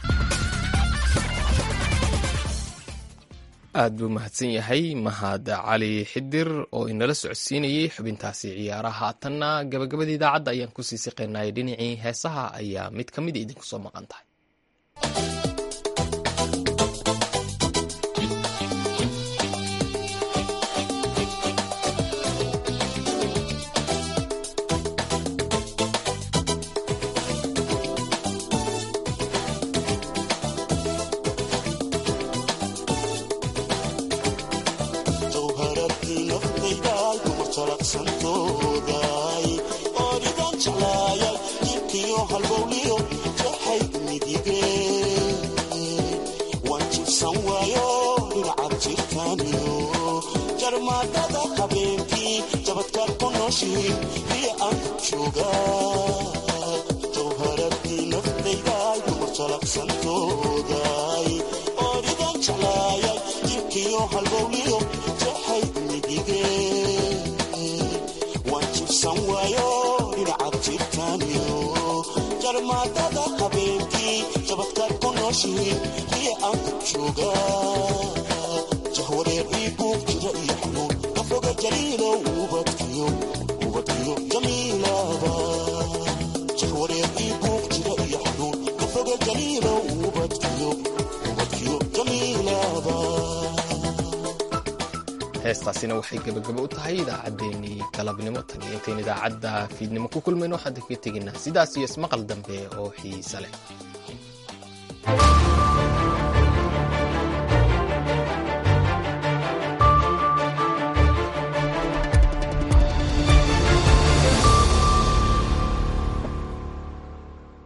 aad buu mahadsan yahay mahad cali xidir oo inala socodsiinayay xubintaasi ciyaaraha haatanna gabagabada idaacadda ayaan ku sii siqeynay dhinacii heesaha ayaa mid ka mid idinku soo maqan tahay Jamila heestaasina waxay gebagabo u tahay idaacaddeenii galabnimo tan iyo intayn idaacadda fiidnimo ku kulmayno waxaan kaga tegaynaa sidaas iyo ismaqal dambe oo xiise leh.